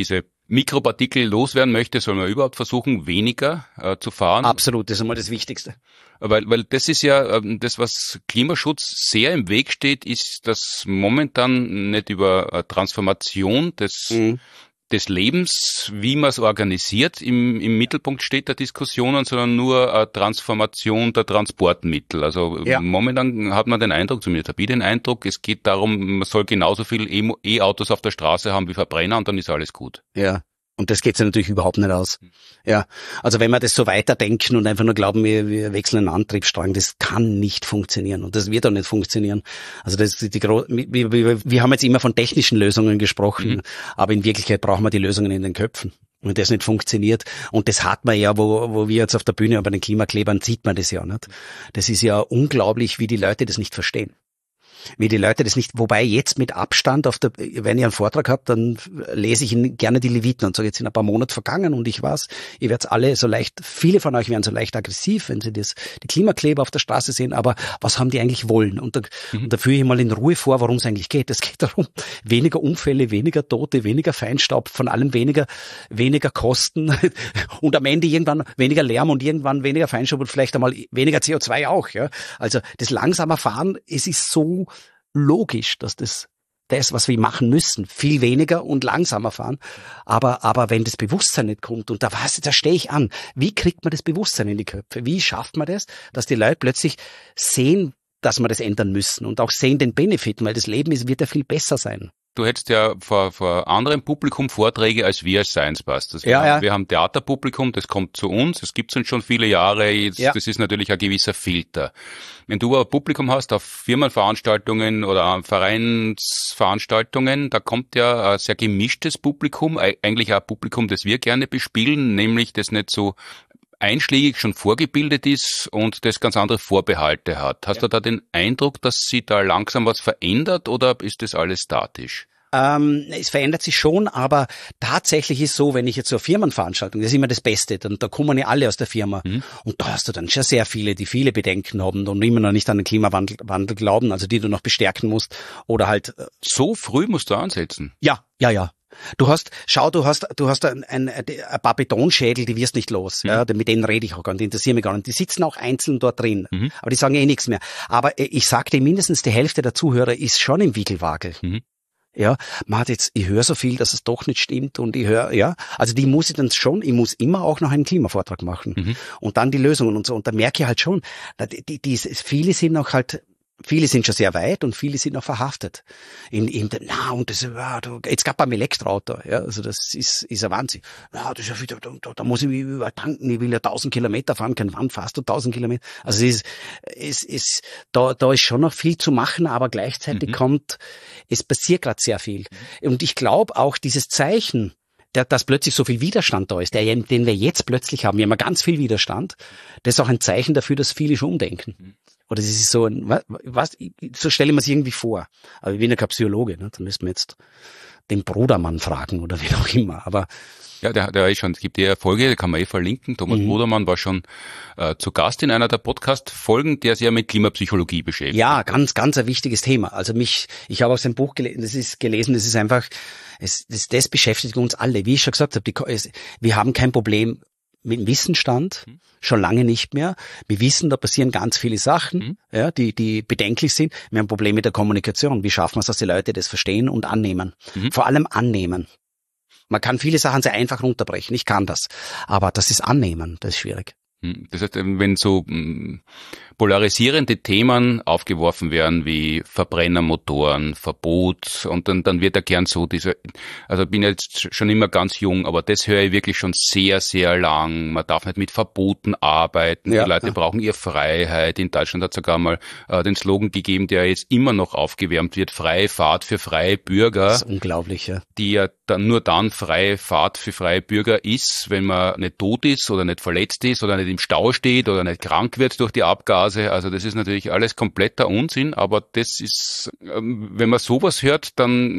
Mikropartikel loswerden möchte, soll man überhaupt versuchen, weniger äh, zu fahren. Absolut, das ist einmal das Wichtigste. Weil, weil das ist ja äh, das, was Klimaschutz sehr im Weg steht, ist, dass momentan nicht über äh, Transformation des, mhm. des Lebens, wie man es organisiert, im, im Mittelpunkt steht der Diskussionen, sondern nur äh, Transformation der Transportmittel. Also ja. momentan hat man den Eindruck, zumindest habe ich den Eindruck, es geht darum, man soll genauso viel E-Autos auf der Straße haben wie Verbrenner und dann ist alles gut. Ja. Und das geht sich natürlich überhaupt nicht aus. Ja, also wenn wir das so weiterdenken und einfach nur glauben, wir, wir wechseln einen Antriebsstrang, das kann nicht funktionieren und das wird auch nicht funktionieren. Also das die, die wir, wir, wir haben jetzt immer von technischen Lösungen gesprochen, mhm. aber in Wirklichkeit brauchen wir die Lösungen in den Köpfen. Wenn das nicht funktioniert, und das hat man ja, wo, wo wir jetzt auf der Bühne bei den Klimaklebern sieht man das ja nicht. Das ist ja unglaublich, wie die Leute das nicht verstehen. Wie die Leute das nicht, wobei jetzt mit Abstand auf der, wenn ihr einen Vortrag habt, dann lese ich Ihnen gerne die Leviten und sage, jetzt sind ein paar Monate vergangen und ich weiß, ihr werdet alle so leicht, viele von euch werden so leicht aggressiv, wenn sie das, die Klimakleber auf der Straße sehen, aber was haben die eigentlich wollen? Und da, mhm. und da führe ich mal in Ruhe vor, worum es eigentlich geht. Es geht darum, weniger Unfälle, weniger Tote, weniger Feinstaub, von allem weniger, weniger Kosten und am Ende irgendwann weniger Lärm und irgendwann weniger Feinstaub und vielleicht einmal weniger C O zwei auch, ja. Also, das langsamer Fahren, es ist so logisch, dass das, das, was wir machen müssen, viel weniger und langsamer fahren. Aber, aber wenn das Bewusstsein nicht kommt, und da was, da stehe ich an, wie kriegt man das Bewusstsein in die Köpfe? Wie schafft man das, dass die Leute plötzlich sehen, dass wir das ändern müssen und auch sehen den Benefit, weil das Leben ist, wird ja viel besser sein. Du hättest ja vor, vor anderem Publikum Vorträge als wir als Science Busters. Wir, ja, haben, ja. wir haben Theaterpublikum, das kommt zu uns, das gibt's uns schon viele Jahre, jetzt, ja. das ist natürlich ein gewisser Filter. Wenn du ein Publikum hast auf Firmenveranstaltungen oder Vereinsveranstaltungen, da kommt ja ein sehr gemischtes Publikum, eigentlich auch ein Publikum, das wir gerne bespielen, nämlich das nicht so einschlägig schon vorgebildet ist und das ganz andere Vorbehalte hat. Hast ja. du da den Eindruck, dass sich da langsam was verändert oder ist das alles statisch? Ähm, es verändert sich schon, aber tatsächlich ist so, wenn ich jetzt so eine Firmenveranstaltung, das ist immer das Beste, dann da kommen ja alle aus der Firma mhm. und da hast du dann schon sehr viele, die viele Bedenken haben und immer noch nicht an den Klimawandel Wandel glauben, also die du noch bestärken musst oder halt. Äh, so früh musst du ansetzen? Ja, ja, ja. Du hast, schau, du hast, du hast ein, ein, ein paar Betonschädel, die wirst nicht los. Mhm. Ja, mit denen rede ich auch gar nicht, die interessieren mich gar nicht. Die sitzen auch einzeln dort drin, mhm. aber die sagen eh nichts mehr. Aber ich sagte, mindestens die Hälfte der Zuhörer ist schon im Wickelwagel. Mhm. Ja, man hat jetzt, ich höre so viel, dass es doch nicht stimmt und ich höre, ja, also die muss ich dann schon, ich muss immer auch noch einen Klimavortrag machen mhm. und dann die Lösungen und so. Und da merke ich halt schon, die, die, die viele sind auch halt, viele sind schon sehr weit und viele sind noch verhaftet. In, in der, na, und das, ja, da, jetzt gab beim Elektroauto, ja, also das ist, ist ein Wahnsinn. Na, das ist ja wieder, da, da muss ich mich übertanken, ich will ja tausend Kilometer fahren können. Wann fährst du tausend Kilometer? Also es ist, es ist, da, da ist schon noch viel zu machen, aber gleichzeitig mhm. kommt, es passiert gerade sehr viel. Und ich glaube auch dieses Zeichen, Der, dass plötzlich so viel Widerstand da ist, der, den wir jetzt plötzlich haben. Wir haben ja ganz viel Widerstand. Das ist auch ein Zeichen dafür, dass viele schon umdenken. Oder das ist so ein, was, so stelle ich mir es irgendwie vor. Aber ich bin ja kein Psychologe, ne? Da müssen wir jetzt den Brudermann fragen oder wie auch immer. Aber ja, der, der ist schon, es gibt ja Folge, die kann man eh verlinken. Thomas mhm. Brudermann war schon äh, zu Gast in einer der Podcast-Folgen, der sich ja mit Klimapsychologie beschäftigt. Ja, ganz, ganz ein wichtiges Thema. Also mich, ich habe auch sein Buch gelesen, das ist gelesen, das ist einfach, es, das, das beschäftigt uns alle. Wie ich schon gesagt habe, die, es, wir haben kein Problem mit dem Wissensstand, mhm. schon lange nicht mehr. Wir wissen, da passieren ganz viele Sachen, mhm. ja, die, die bedenklich sind. Wir haben ein Problem mit der Kommunikation. Wie schaffen wir es, dass die Leute das verstehen und annehmen? Mhm. Vor allem annehmen. Man kann viele Sachen sehr einfach runterbrechen. Ich kann das. Aber das ist annehmen, das ist schwierig. Das heißt, wenn so polarisierende Themen aufgeworfen werden wie Verbrennermotoren, Verbot und dann, dann wird ja gern so diese, also ich bin jetzt schon immer ganz jung, aber das höre ich wirklich schon sehr, sehr lang. Man darf nicht mit Verboten arbeiten. Ja, die Leute ja. brauchen ihre Freiheit. In Deutschland hat es sogar mal äh, den Slogan gegeben, der jetzt immer noch aufgewärmt wird, freie Fahrt für freie Bürger. Das ist unglaublich, ja. Die ja dann nur dann freie Fahrt für freie Bürger ist, wenn man nicht tot ist oder nicht verletzt ist oder nicht im Stau steht oder nicht krank wird durch die Abgase. Also das ist natürlich alles kompletter Unsinn, aber das ist, wenn man sowas hört,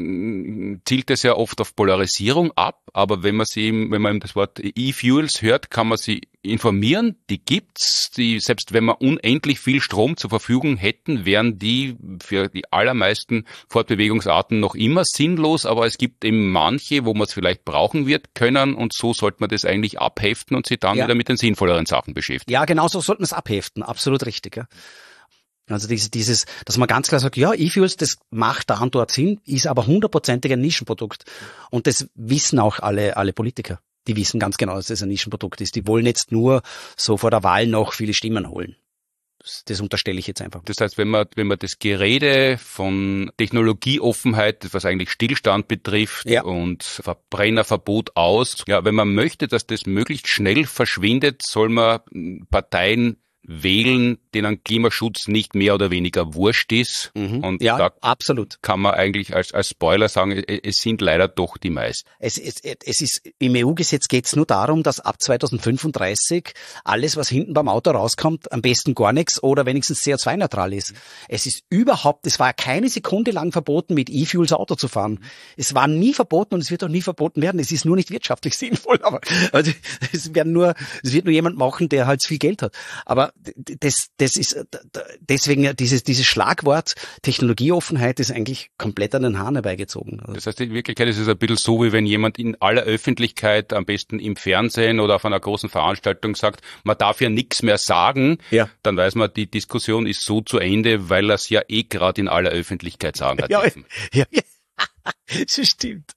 dann zielt das ja oft auf Polarisierung ab, aber wenn man sie, wenn man das Wort E-Fuels hört, kann man sie informieren, die gibt's, die, selbst wenn wir unendlich viel Strom zur Verfügung hätten, wären die für die allermeisten Fortbewegungsarten noch immer sinnlos, aber es gibt eben manche, wo man es vielleicht brauchen wird können und so sollte man das eigentlich abheften und sich dann ja. wieder mit den sinnvolleren Sachen beschäftigen. Ja, genau so sollten wir es abheften, absolut richtig. Ja. Also dieses, dieses, dass man ganz klar sagt, ja, E-Fuels, das macht da und dort Sinn, ist aber hundertprozentig ein Nischenprodukt. Und das wissen auch alle, alle Politiker. Die wissen ganz genau, dass das ein Nischenprodukt ist. Die wollen jetzt nur so vor der Wahl noch viele Stimmen holen. Das, das unterstelle ich jetzt einfach. Das heißt, wenn man, wenn man das Gerede von Technologieoffenheit, was eigentlich Stillstand betrifft ja. und Verbrennerverbot aus, ja, wenn man möchte, dass das möglichst schnell verschwindet, soll man Parteien wählen, denen Klimaschutz nicht mehr oder weniger wurscht ist. Mhm. Und ja, da absolut. kann man eigentlich als, als Spoiler sagen, es sind leider doch die meisten. Es, es, es ist, im E U-Gesetz geht es nur darum, dass ab zweitausendfünfunddreißig alles, was hinten beim Auto rauskommt, am besten gar nichts oder wenigstens C O zwei neutral ist. Mhm. Es ist überhaupt, es war keine Sekunde lang verboten, mit E-Fuels Auto zu fahren. Mhm. Es war nie verboten und es wird auch nie verboten werden. Es ist nur nicht wirtschaftlich sinnvoll, aber also, es werden nur, es wird nur jemand machen, der halt viel Geld hat. Aber das, das ist, deswegen dieses, dieses Schlagwort Technologieoffenheit ist eigentlich komplett an den Haaren herbeigezogen. Also das heißt, in Wirklichkeit ist es ein bisschen so, wie wenn jemand in aller Öffentlichkeit, am besten im Fernsehen oder auf einer großen Veranstaltung sagt, man darf ja nichts mehr sagen, ja. Dann weiß man, die Diskussion ist so zu Ende, weil er es ja eh gerade in aller Öffentlichkeit sagen hat. Ja, ja, ja. Das stimmt.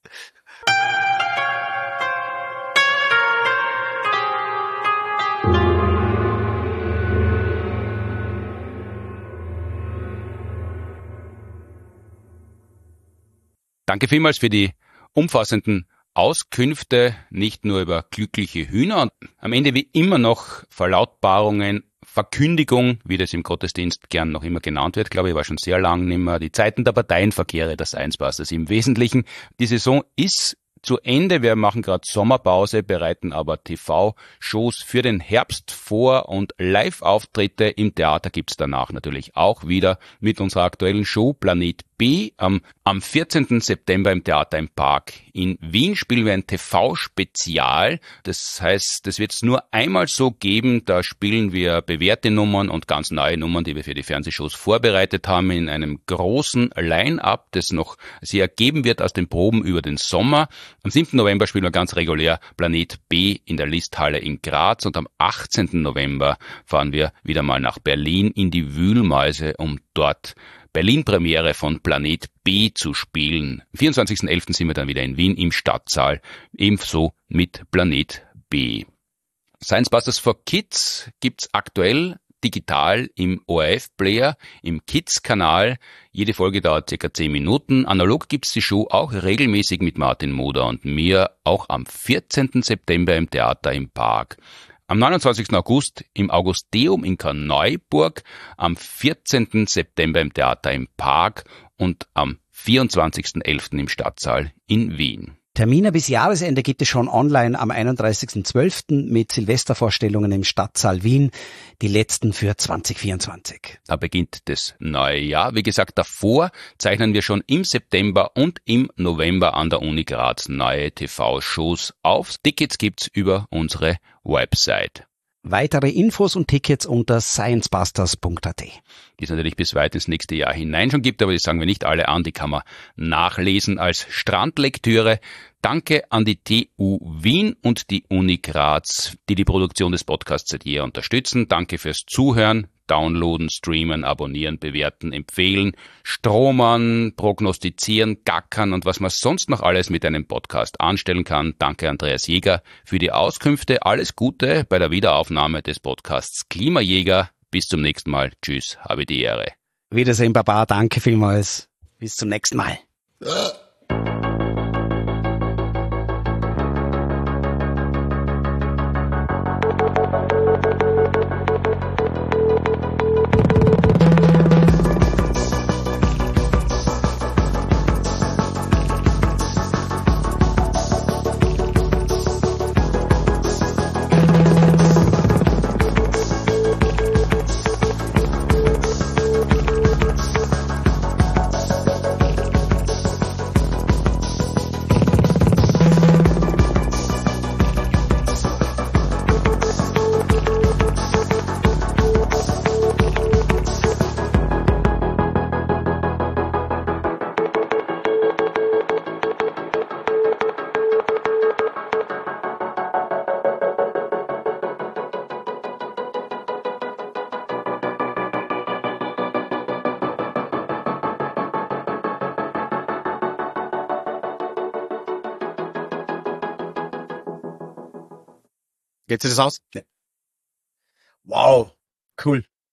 Danke vielmals für die umfassenden Auskünfte, nicht nur über glückliche Hühner. Am Ende wie immer noch Verlautbarungen, Verkündigung, wie das im Gottesdienst gern noch immer genannt wird. Ich glaube, ich war schon sehr lang nicht mehr. Die Zeiten der Parteienverkehre, das Science-Busters im Wesentlichen. Die Saison ist zu Ende. Wir machen gerade Sommerpause, bereiten aber T V-Shows für den Herbst vor und Live-Auftritte im Theater gibt's danach natürlich auch wieder mit unserer aktuellen Show Planet B. Am, am vierzehnten September im Theater im Park in Wien spielen wir ein T V-Spezial. Das heißt, das wird's nur einmal so geben. Da spielen wir bewährte Nummern und ganz neue Nummern, die wir für die Fernsehshows vorbereitet haben, in einem großen Line-Up, das noch sich ergeben wird aus den Proben über den Sommer. Am siebten November spielen wir ganz regulär Planet B in der Listhalle in Graz und am achtzehnten November fahren wir wieder mal nach Berlin in die Wühlmäuse, um dort Berlin-Premiere von Planet B zu spielen. Am vierundzwanzigsten elften sind wir dann wieder in Wien im Stadtsaal, ebenso mit Planet B. Science-Busters for Kids gibt's aktuell digital im O R F-Player, im Kids-Kanal. Jede Folge dauert circa zehn Minuten. Analog gibt's die Show auch regelmäßig mit Martin Moder und mir, auch am vierzehnten September im Theater im Park. Am neunundzwanzigsten August im Augusteum in Korneuburg, am vierzehnten September im Theater im Park und am vierundzwanzigsten elften im Stadtsaal in Wien. Termine bis Jahresende gibt es schon online am einunddreißigsten zwölften mit Silvestervorstellungen im Stadtsaal Wien, die letzten für zwanzig vierundzwanzig. Da beginnt das neue Jahr. Wie gesagt, davor zeichnen wir schon im September und im November an der Uni Graz neue T V-Shows auf. Tickets gibt's über unsere Website. Weitere Infos und Tickets unter sciencebusters punkt a t. Die es natürlich bis weit ins nächste Jahr hinein schon gibt, aber die sagen wir nicht alle an, die kann man nachlesen als Strandlektüre. Danke an die T U Wien und die Uni Graz, die die Produktion des Podcasts seit jeher unterstützen. Danke fürs Zuhören. Downloaden, streamen, abonnieren, bewerten, empfehlen, stromern, prognostizieren, gackern und was man sonst noch alles mit einem Podcast anstellen kann. Danke Andreas Jäger für die Auskünfte. Alles Gute bei der Wiederaufnahme des Podcasts Klimajäger. Bis zum nächsten Mal. Tschüss, habe die Ehre. Wiedersehen, Baba. Danke vielmals. Bis zum nächsten Mal. Geht sich das aus? Ja. Wow, cool.